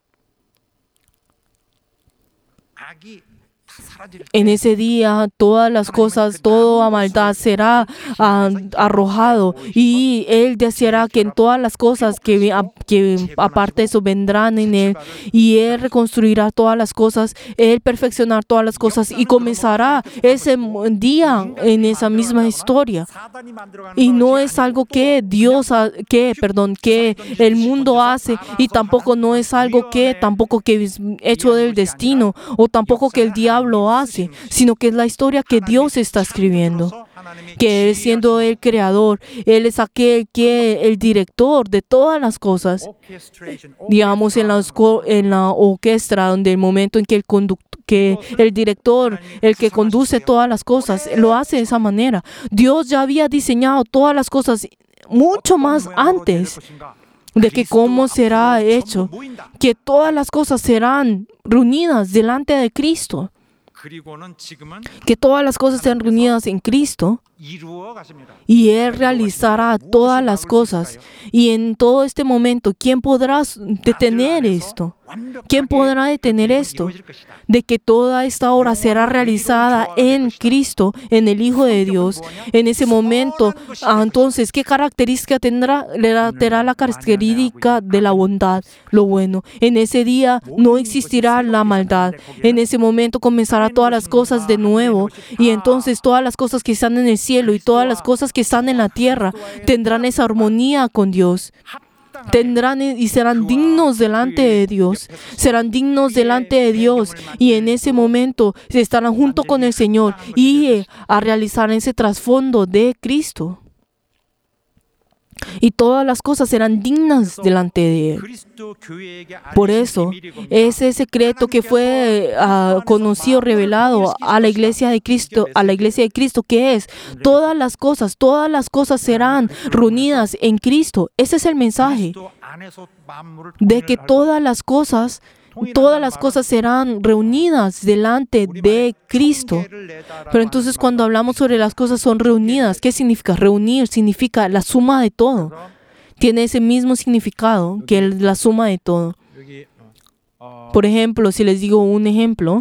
En ese día, todas las cosas, toda maldad será uh, arrojado y Él deseará que en todas las cosas que, a, que aparte de eso vendrán en Él y Él reconstruirá todas las cosas, Él perfeccionará todas las cosas y comenzará ese día en esa misma historia. Y no es algo que Dios, que, perdón, que el mundo hace y tampoco no es algo que tampoco que es hecho del destino o tampoco que el diablo hace, sino que es la historia que Dios está escribiendo. Que Él, siendo el creador, Él es aquel que el director de todas las cosas. Digamos en la, en la orquesta, donde el momento en que el conductor, que el director, el que conduce todas las cosas, lo hace de esa manera. Dios ya había diseñado todas las cosas mucho más antes de que cómo será hecho, que todas las cosas serán reunidas delante de Cristo. Que todas las cosas sean reunidas en Cristo y Él realizará todas las cosas. Y en todo este momento, ¿quién podrá detener esto? ¿Quién podrá detener esto? De que toda esta obra será realizada en Cristo, en el Hijo de Dios. En ese momento, entonces, ¿qué característica tendrá? Tendrá la característica de la bondad, lo bueno. En ese día no existirá la maldad. En ese momento comenzará todas las cosas de nuevo. Y entonces todas las cosas que están en el cielo y todas las cosas que están en la tierra tendrán esa armonía con Dios. Tendrán y serán dignos delante de Dios, serán dignos delante de Dios y en ese momento estarán junto con el Señor y a realizar ese trasfondo de Cristo. Y todas las cosas serán dignas delante de Él. Por eso, ese secreto que fue uh, conocido, revelado a la iglesia de Cristo, a la iglesia de Cristo, que es todas las cosas, todas las cosas serán reunidas en Cristo. Ese es el mensaje de que todas las cosas todas las cosas serán reunidas delante de Cristo. Pero entonces cuando hablamos sobre las cosas son reunidas, ¿qué significa? Reunir significa la suma de todo. Tiene ese mismo significado que el- la suma de todo. Por ejemplo, si les digo un ejemplo,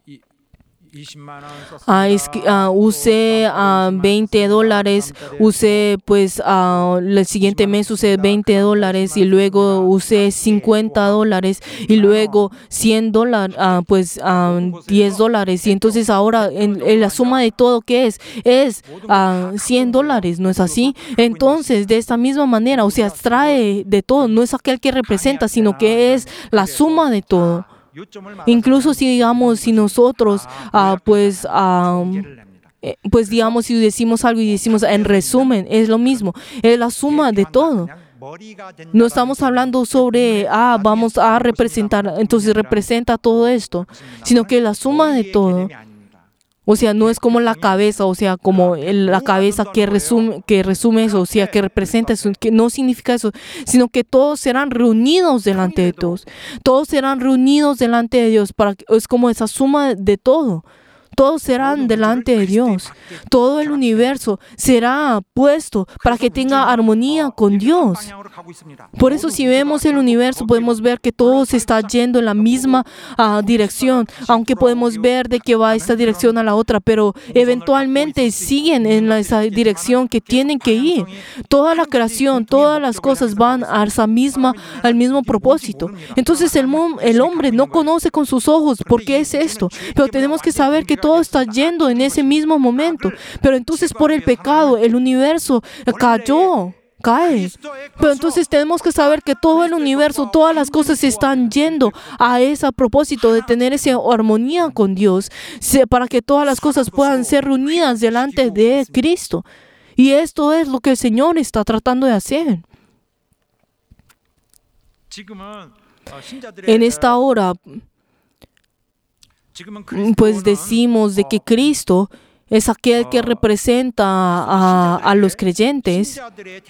ah, es que, ah, usé ah, veinte dólares, usé pues ah, el siguiente mes usé veinte dólares y luego usé cincuenta dólares y luego cien dólares, ah, pues ah, diez dólares y entonces ahora en, en la suma de todo, ¿qué es? Es ah, cien dólares, ¿no es así? Entonces de esta misma manera, o sea, trae de todo, no es aquel que representa, sino que es la suma de todo. Incluso si digamos, si nosotros, ah, pues, ah, eh, pues digamos, si decimos algo y decimos en resumen, es lo mismo, es la suma de todo. No estamos hablando sobre, ah, vamos a representar, entonces representa todo esto, sino que la suma de todo. O sea, no es como la cabeza, o sea, como el- la cabeza que resume, que resume eso, o sea, que representa eso, que no significa eso, sino que todos serán reunidos delante de todos. Todos serán reunidos delante de Dios, para que, es como esa suma de todo. Todos serán delante de Dios. Todo el universo será puesto para que tenga armonía con Dios. Por eso si vemos el universo podemos ver que todo se está yendo en la misma ah, dirección, aunque podemos ver de que va esta dirección a la otra, pero eventualmente siguen en la- esa dirección que tienen que ir. Toda la creación, todas las cosas van a esa misma, al mismo propósito. Entonces el, mu- el hombre no conoce con sus ojos por qué es esto, pero tenemos que saber que todo está yendo en ese mismo momento. Pero entonces por el pecado el universo cayó. Cae. Pero entonces tenemos que saber que todo el universo, todas las cosas están yendo a ese propósito de tener esa armonía con Dios, se- para que todas las cosas puedan ser reunidas delante de Cristo. Y esto es lo que el Señor está tratando de hacer. En esta hora, pues decimos de que Cristo es aquel que representa a, a los creyentes.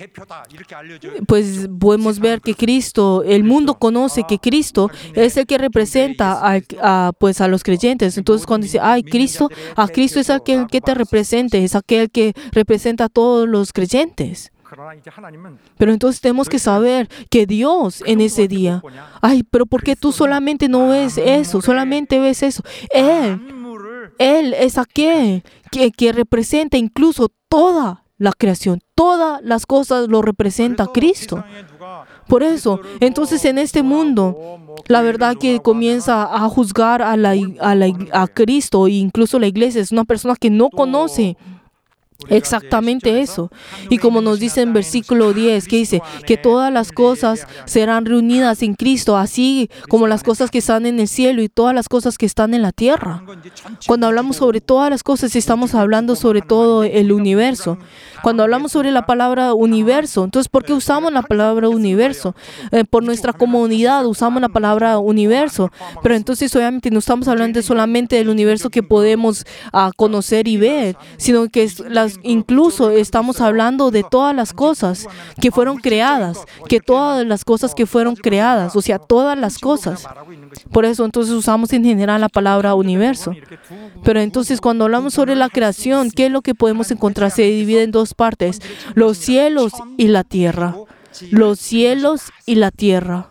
Pues podemos ver que Cristo, el mundo conoce que Cristo es el que representa a, a, pues a los creyentes. Entonces cuando dice, ay, Cristo, a Cristo es aquel que te representa, es aquel que representa a todos los creyentes. Pero entonces tenemos que saber que Dios en ese día, ay, pero ¿por qué tú solamente no ves eso? Solamente ves eso. Él, Él es aquel que, que representa incluso toda la creación. Todas las cosas lo representa Cristo. Por eso, entonces en este mundo, la verdad que comienza a juzgar a, la, a, la, a Cristo e incluso la iglesia es una persona que no conoce exactamente eso. Y como nos dice en versículo diez, que dice que todas las cosas serán reunidas en Cristo, así como las cosas que están en el cielo y todas las cosas que están en la tierra. Cuando hablamos sobre todas las cosas, estamos hablando sobre todo el universo. Cuando hablamos sobre la palabra universo, entonces, ¿por qué usamos la palabra universo? Eh, por nuestra comunidad usamos la palabra universo, pero entonces obviamente no estamos hablando solamente del universo que podemos uh, conocer y ver, sino que es las incluso estamos hablando de todas las cosas que fueron creadas, que todas las cosas que fueron creadas, o sea, todas las cosas. Por eso entonces usamos en general la palabra universo. Pero entonces cuando hablamos sobre la creación, ¿qué es lo que podemos encontrar? Se divide en dos partes, los cielos y la tierra. Los cielos y la tierra.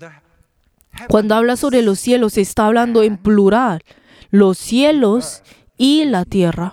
Cuando habla sobre los cielos, se está hablando en plural. Los cielos y la tierra.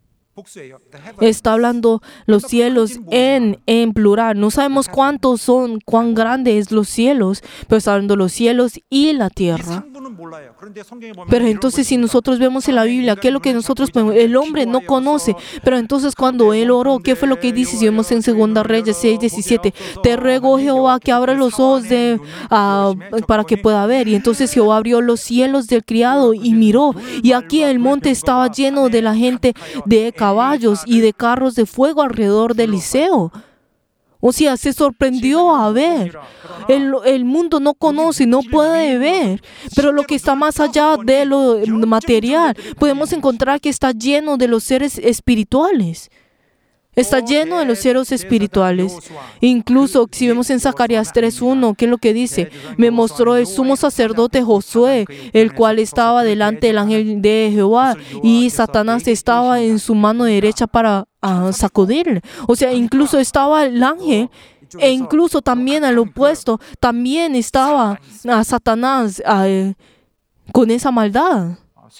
Está hablando los cielos en, en plural. No sabemos cuántos son, cuán grandes son los cielos, pero está hablando los cielos y la tierra. Pero entonces si nosotros vemos en la Biblia, ¿qué es lo que nosotros podemos? El hombre no conoce, pero entonces cuando él oró, ¿qué fue lo que dice? Si vemos en Segunda Reyes seis diecisiete, te ruego Jehová que abra los ojos de, uh, para que pueda ver. Y entonces Jehová abrió los cielos del criado y miró, y aquí el monte estaba lleno de la gente de caballos y de carros de fuego alrededor de Eliseo. O sea, se sorprendió a ver. El, el mundo no conoce, no puede ver. Pero lo que está más allá de lo material, podemos encontrar que está lleno de los seres espirituales. Está lleno de los cielos espirituales. Incluso si vemos en Zacarías tres uno, ¿qué es lo que dice? Me mostró el sumo sacerdote Josué, el cual estaba delante del ángel de Jehová, y Satanás estaba en su mano derecha para uh, sacudirle. O sea, incluso estaba el ángel, e incluso también al opuesto, también estaba uh, Satanás uh, con esa maldad.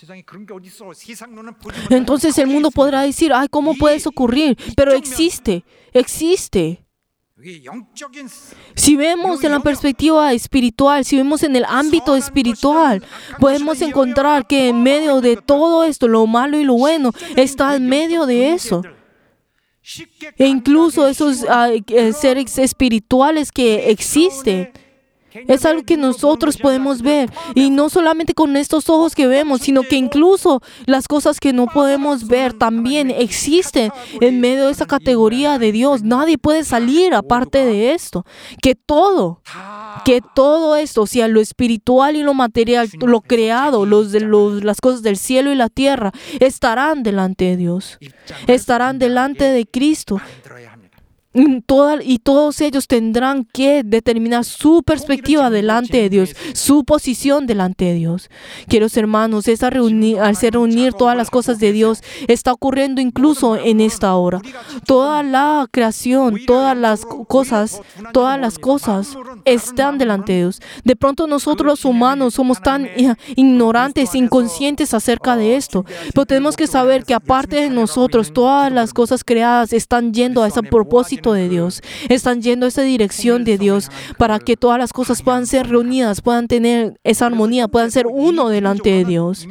Entonces el mundo podrá decir, ay, ¿cómo puede eso ocurrir? Pero existe, existe. Si vemos en la perspectiva espiritual, si vemos en el ámbito espiritual, podemos encontrar que en medio de todo esto, lo malo y lo bueno, está en medio de eso. E incluso esos uh, seres espirituales que existen, es algo que nosotros podemos ver, y no solamente con estos ojos que vemos, sino que incluso las cosas que no podemos ver también existen en medio de esa categoría de Dios. Nadie puede salir aparte de esto. Que todo, que todo esto, o sea, lo espiritual y lo material, lo creado, los, los, las cosas del cielo y la tierra, estarán delante de Dios, estarán delante de Cristo. Toda, y todos ellos tendrán que determinar su perspectiva delante de Dios, su posición delante de Dios. Queridos hermanos, esa reunir, al ser reunir todas las cosas de Dios está ocurriendo incluso en esta hora. Toda la creación, todas las cosas, todas las cosas están delante de Dios. De pronto nosotros los humanos somos tan ignorantes, inconscientes acerca de esto, pero tenemos que saber que aparte de nosotros, todas las cosas creadas están yendo a ese propósito de Dios, están yendo a esa dirección de Dios para que todas las cosas puedan ser reunidas, puedan tener esa armonía, puedan ser uno delante de Dios.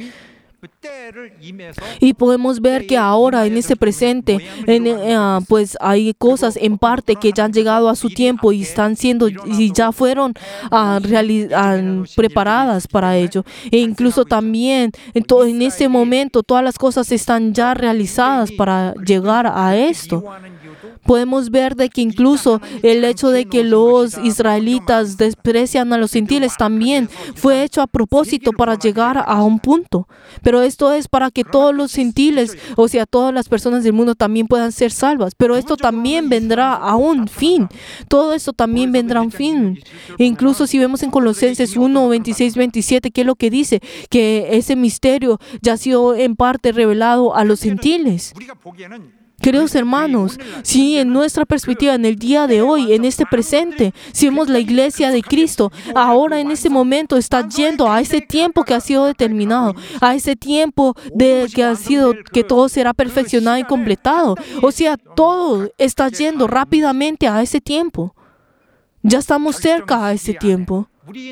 Y podemos ver que ahora en este presente en, uh, pues hay cosas en parte que ya han llegado a su tiempo y están siendo y ya fueron uh, uh, preparadas para ello, e incluso también en, to, en este momento todas las cosas están ya realizadas para llegar a esto. Podemos ver de que incluso el hecho de que los israelitas desprecian a los gentiles también fue hecho a propósito para llegar a un punto. Pero esto es para que todos los gentiles, o sea, todas las personas del mundo también puedan ser salvas. Pero esto también vendrá a un fin. Todo esto también vendrá a un fin. E incluso si vemos en Colosenses uno, veintiséis, veintisiete, ¿qué es lo que dice? Que ese misterio ya ha sido en parte revelado a los gentiles. Queridos hermanos, si en nuestra perspectiva, en el día de hoy, en este presente, si vemos la iglesia de Cristo, ahora en este momento está yendo a ese tiempo que ha sido determinado, a ese tiempo de que ha sido, que todo será perfeccionado y completado. O sea, todo está yendo rápidamente a ese tiempo. Ya estamos cerca a ese tiempo.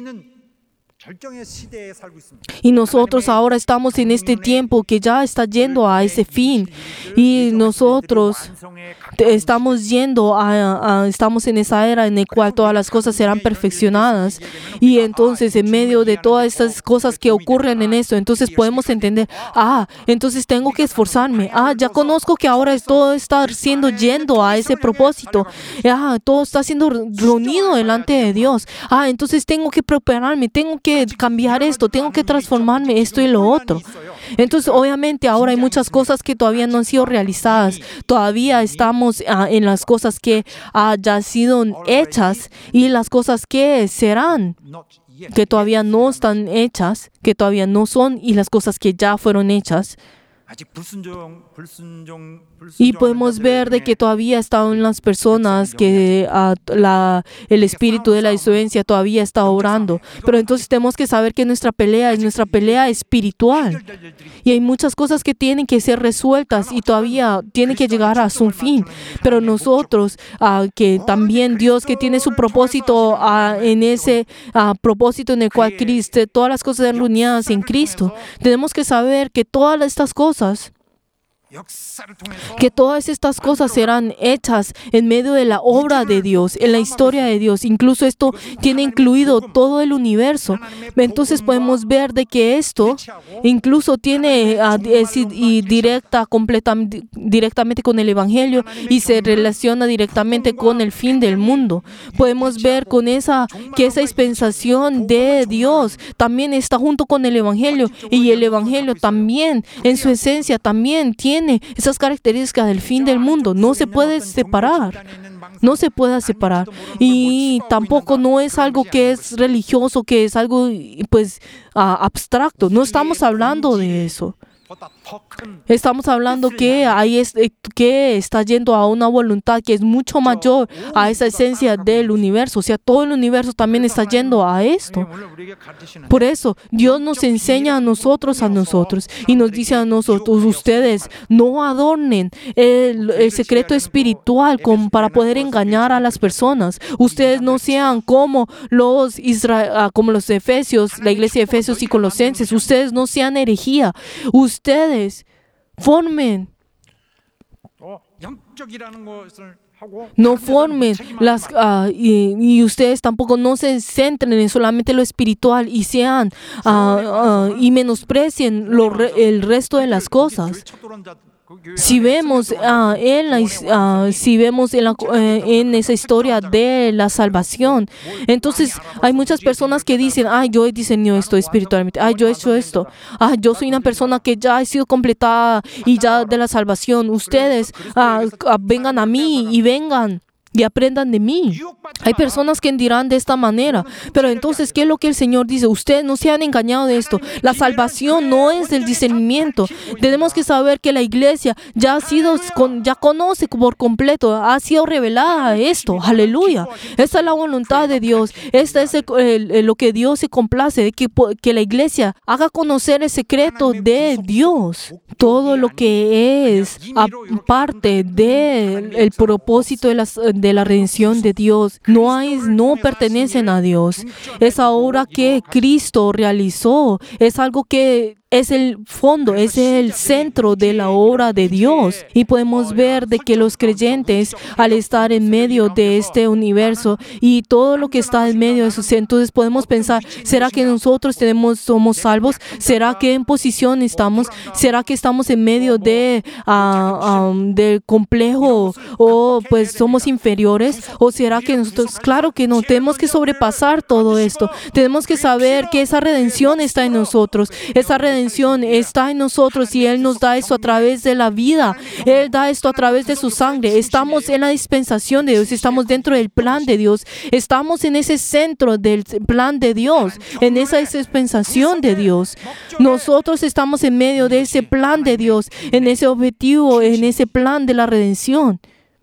Y nosotros ahora estamos en este tiempo que ya está yendo a ese fin. Y nosotros estamos yendo a, a, estamos en esa era en la cual todas las cosas serán perfeccionadas. Y entonces en medio de todas estas cosas que ocurren en esto, entonces podemos entender, ah, entonces tengo que esforzarme. Ah, ya conozco que ahora todo está siendo yendo a ese propósito. Ah, todo está siendo reunido delante de Dios. Ah, entonces tengo que prepararme, tengo que cambiar esto, tengo que transformarme, esto y lo otro. Entonces, obviamente, ahora hay muchas cosas que todavía no han sido realizadas. Todavía estamos uh, en las cosas que uh, ya han sido hechas y las cosas que serán, que todavía no están hechas, que todavía no son, y las cosas que ya fueron hechas. Y podemos ver de que todavía están las personas que uh, la, el espíritu de la desobediencia todavía está obrando. Pero entonces tenemos que saber que nuestra pelea es nuestra pelea espiritual. Y hay muchas cosas que tienen que ser resueltas y todavía tienen que llegar a su fin. Pero nosotros, uh, que también Dios que tiene su propósito uh, en ese uh, propósito en el cual Cristo, todas las cosas están reunidas en Cristo, tenemos que saber que todas estas cosas que todas estas cosas serán hechas en medio de la obra de Dios, en la historia de Dios. Incluso esto tiene incluido todo el universo. Entonces podemos ver de que esto incluso tiene uh, es, y directa completamente, directamente con el Evangelio y se relaciona directamente con el fin del mundo. Podemos ver con esa que esa dispensación de Dios también está junto con el Evangelio, y el Evangelio también en su esencia también tiene tiene esas características del fin del mundo. No se puede separar. No se puede separar. Y tampoco no es algo que es religioso, que es algo pues uh, abstracto. No estamos hablando de eso. Estamos hablando que ahí es, que está yendo a una voluntad que es mucho mayor a esa esencia del universo. O sea, todo el universo también está yendo a esto. Por eso, Dios nos enseña a nosotros, a nosotros, y nos dice a nosotros, ustedes no adornen el, el secreto espiritual con, para poder engañar a las personas. Ustedes no sean como los, Isra, como los Efesios, la iglesia de Efesios y Colosenses. Ustedes no sean herejía. Ustedes formen, no formen las uh, y, y ustedes tampoco no se centren en solamente lo espiritual y sean uh, uh, y menosprecien lo re, el resto de las cosas. Si vemos, uh, en, la, uh, si vemos en, la, uh, en esa historia de la salvación, entonces hay muchas personas que dicen, ay, yo he diseñado esto espiritualmente, ay, yo he hecho esto, ay, yo soy una persona que ya ha sido completada y ya de la salvación. Ustedes uh, uh, vengan a mí y vengan y aprendan de mí. Hay personas que dirán de esta manera, pero entonces, ¿qué es lo que el Señor dice? Ustedes no se han engañado de esto. La salvación no es del discernimiento. Tenemos que saber que la iglesia ya ha sido, ya conoce por completo, ha sido revelada a esto. Aleluya. Esta es la voluntad de Dios. Esta es el, el, lo que Dios se complace, de que, que la iglesia haga conocer el secreto de Dios. Todo lo que es aparte del el propósito de la, de la redención de Dios, no hay, no pertenecen a Dios. Esa obra que Cristo realizó es algo que es el fondo, es el centro de la obra de Dios. Y podemos ver de que los creyentes, al estar en medio de este universo y todo lo que está en medio de eso, entonces podemos pensar, ¿será que nosotros tenemos, somos salvos? ¿Será que en posición estamos? ¿Será que estamos en medio de uh, um, del complejo o pues somos inferiores? ¿O será que nosotros, claro que no, tenemos que sobrepasar todo esto? Tenemos que saber que esa redención está en nosotros. Esa redención está en nosotros y Él nos da eso a través de la vida. Él da esto a través de su sangre. Estamos en la dispensación de Dios. Estamos dentro del plan de Dios. Estamos en ese centro del plan de Dios, en esa dispensación de Dios. Nosotros estamos en medio de ese plan de Dios, en ese objetivo, en ese plan de la redención.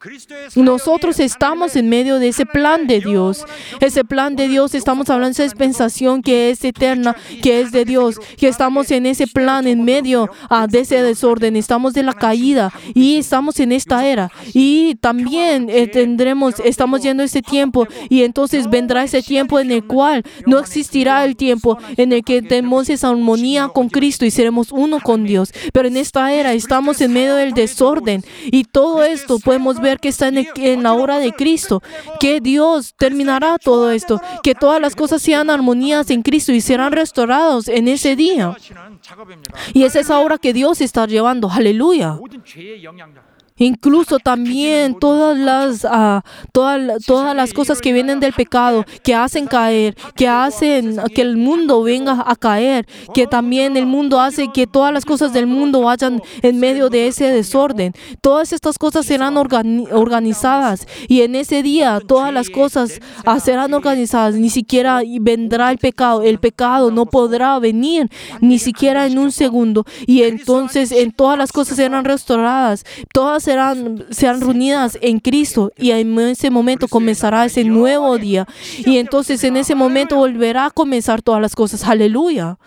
Nosotros estamos en medio de ese plan de Dios. Ese plan de Dios, estamos hablando de esa dispensación que es eterna, que es de Dios, que estamos en ese plan en medio uh, de ese desorden. Estamos de la caída y estamos en esta era. Y también eh, tendremos, estamos yendo ese tiempo y entonces vendrá ese tiempo en el cual no existirá el tiempo en el que tenemos esa armonía con Cristo y seremos uno con Dios. Pero en esta era estamos en medio del desorden y todo esto podemos ver que está en, el, en la obra de Cristo, que Dios terminará todo esto, que todas las cosas sean armonías en Cristo y serán restaurados en ese día. Y es esa obra que Dios está llevando. Aleluya. Incluso también todas las, uh, todas, todas las cosas que vienen del pecado, que hacen caer, que hacen que el mundo venga a caer, que también el mundo hace que todas las cosas del mundo vayan en medio de ese desorden. Todas estas cosas serán organi- organizadas y en ese día todas las cosas uh, serán organizadas. Ni siquiera vendrá el pecado. El pecado no podrá venir ni siquiera en un segundo. Y entonces en todas las cosas serán restauradas. Todas serán, serán reunidas en Cristo y en ese momento comenzará ese nuevo día y entonces en ese momento volverá a comenzar todas las cosas. Aleluya.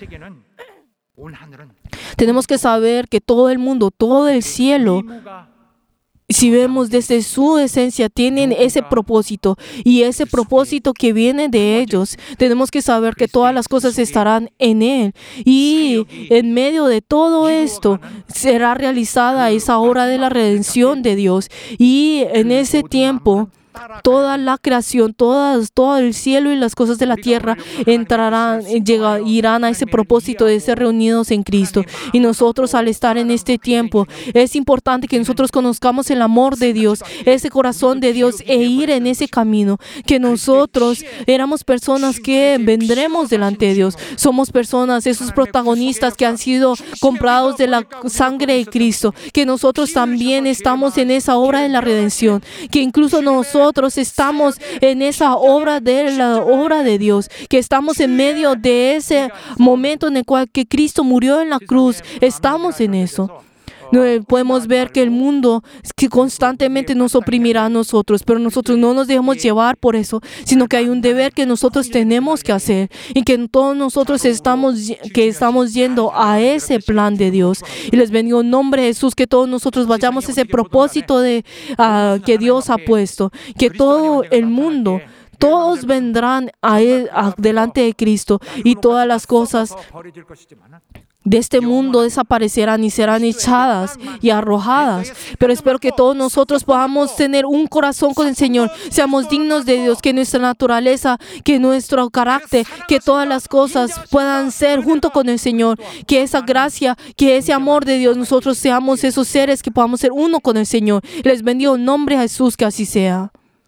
Tenemos que saber que todo el mundo, todo el cielo, si vemos desde su esencia, tienen ese propósito y ese propósito que viene de ellos. Tenemos que saber que todas las cosas estarán en Él y en medio de todo esto será realizada esa obra de la redención de Dios y en ese tiempo toda la creación, todas, todo el cielo y las cosas de la tierra entrarán, llega, irán a ese propósito de ser reunidos en Cristo. Y nosotros, al estar en este tiempo, es importante que nosotros conozcamos el amor de Dios, ese corazón de Dios, e ir en ese camino. Que nosotros éramos personas que vendremos delante de Dios. Somos personas, esos protagonistas que han sido comprados de la sangre de Cristo. Que nosotros también estamos en esa obra de la redención. Que incluso nosotros estamos en esa obra de la obra de Dios. Que estamos en medio de ese momento en el cual que Cristo murió en la cruz. Estamos en eso. No, podemos ver que el mundo que constantemente nos oprimirá a nosotros, pero nosotros no nos dejemos llevar por eso, sino que hay un deber que nosotros tenemos que hacer y que todos nosotros estamos, que estamos yendo a ese plan de Dios. Y les bendigo en nombre de Jesús, que todos nosotros vayamos a ese propósito de, uh, que Dios ha puesto, que todo el mundo, todos vendrán a él, a, delante de Cristo, y todas las cosas de este mundo desaparecerán y serán echadas y arrojadas. Pero espero que todos nosotros podamos tener un corazón con el Señor. Seamos dignos de Dios, que nuestra naturaleza, que nuestro carácter, que todas las cosas puedan ser junto con el Señor. Que esa gracia, que ese amor de Dios, nosotros seamos esos seres que podamos ser uno con el Señor. Les bendigo en nombre de Jesús, que así sea.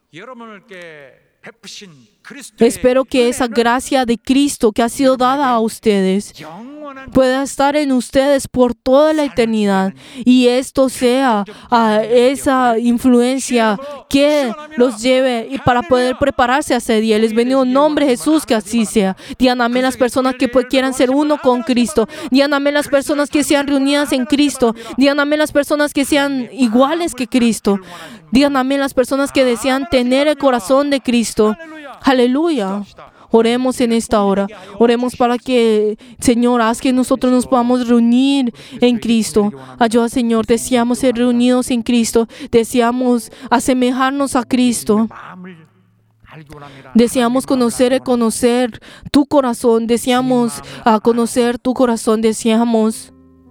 Espero que esa gracia de Cristo que ha sido dada a ustedes pueda estar en ustedes por toda la eternidad, y esto sea uh, esa influencia que los lleve y para poder prepararse a ese día. Les bendigo en nombre de Jesús, que así sea. Digan amén las personas que pues, quieran ser uno con Cristo. Digan amén las personas que sean reunidas en Cristo. Digan amén las personas que sean iguales que Cristo. Digan amén las personas que desean tener el corazón de Cristo. Aleluya. Oremos en esta hora. Oremos para que, Señor, haz que nosotros nos podamos reunir en Cristo. Ayuda, Señor. Deseamos ser reunidos en Cristo. Deseamos asemejarnos a Cristo. Deseamos conocer y conocer tu corazón. Deseamos uh, conocer tu corazón. Deseamos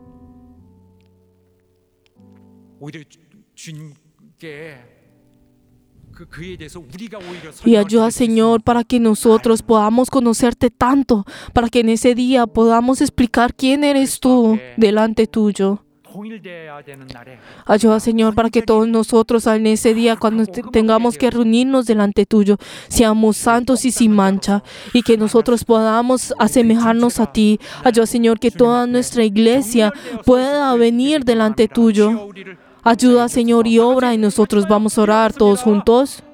y ayuda, Señor, para que nosotros podamos conocerte tanto, para que en ese día podamos explicar quién eres tú delante tuyo. Ayuda, Señor, para que todos nosotros en ese día, cuando tengamos que reunirnos delante tuyo, seamos santos y sin mancha, y que nosotros podamos asemejarnos a ti. Ayuda, Señor, que toda nuestra iglesia pueda venir delante tuyo. Ayuda, Señor, y obra, y nosotros vamos a orar todos juntos.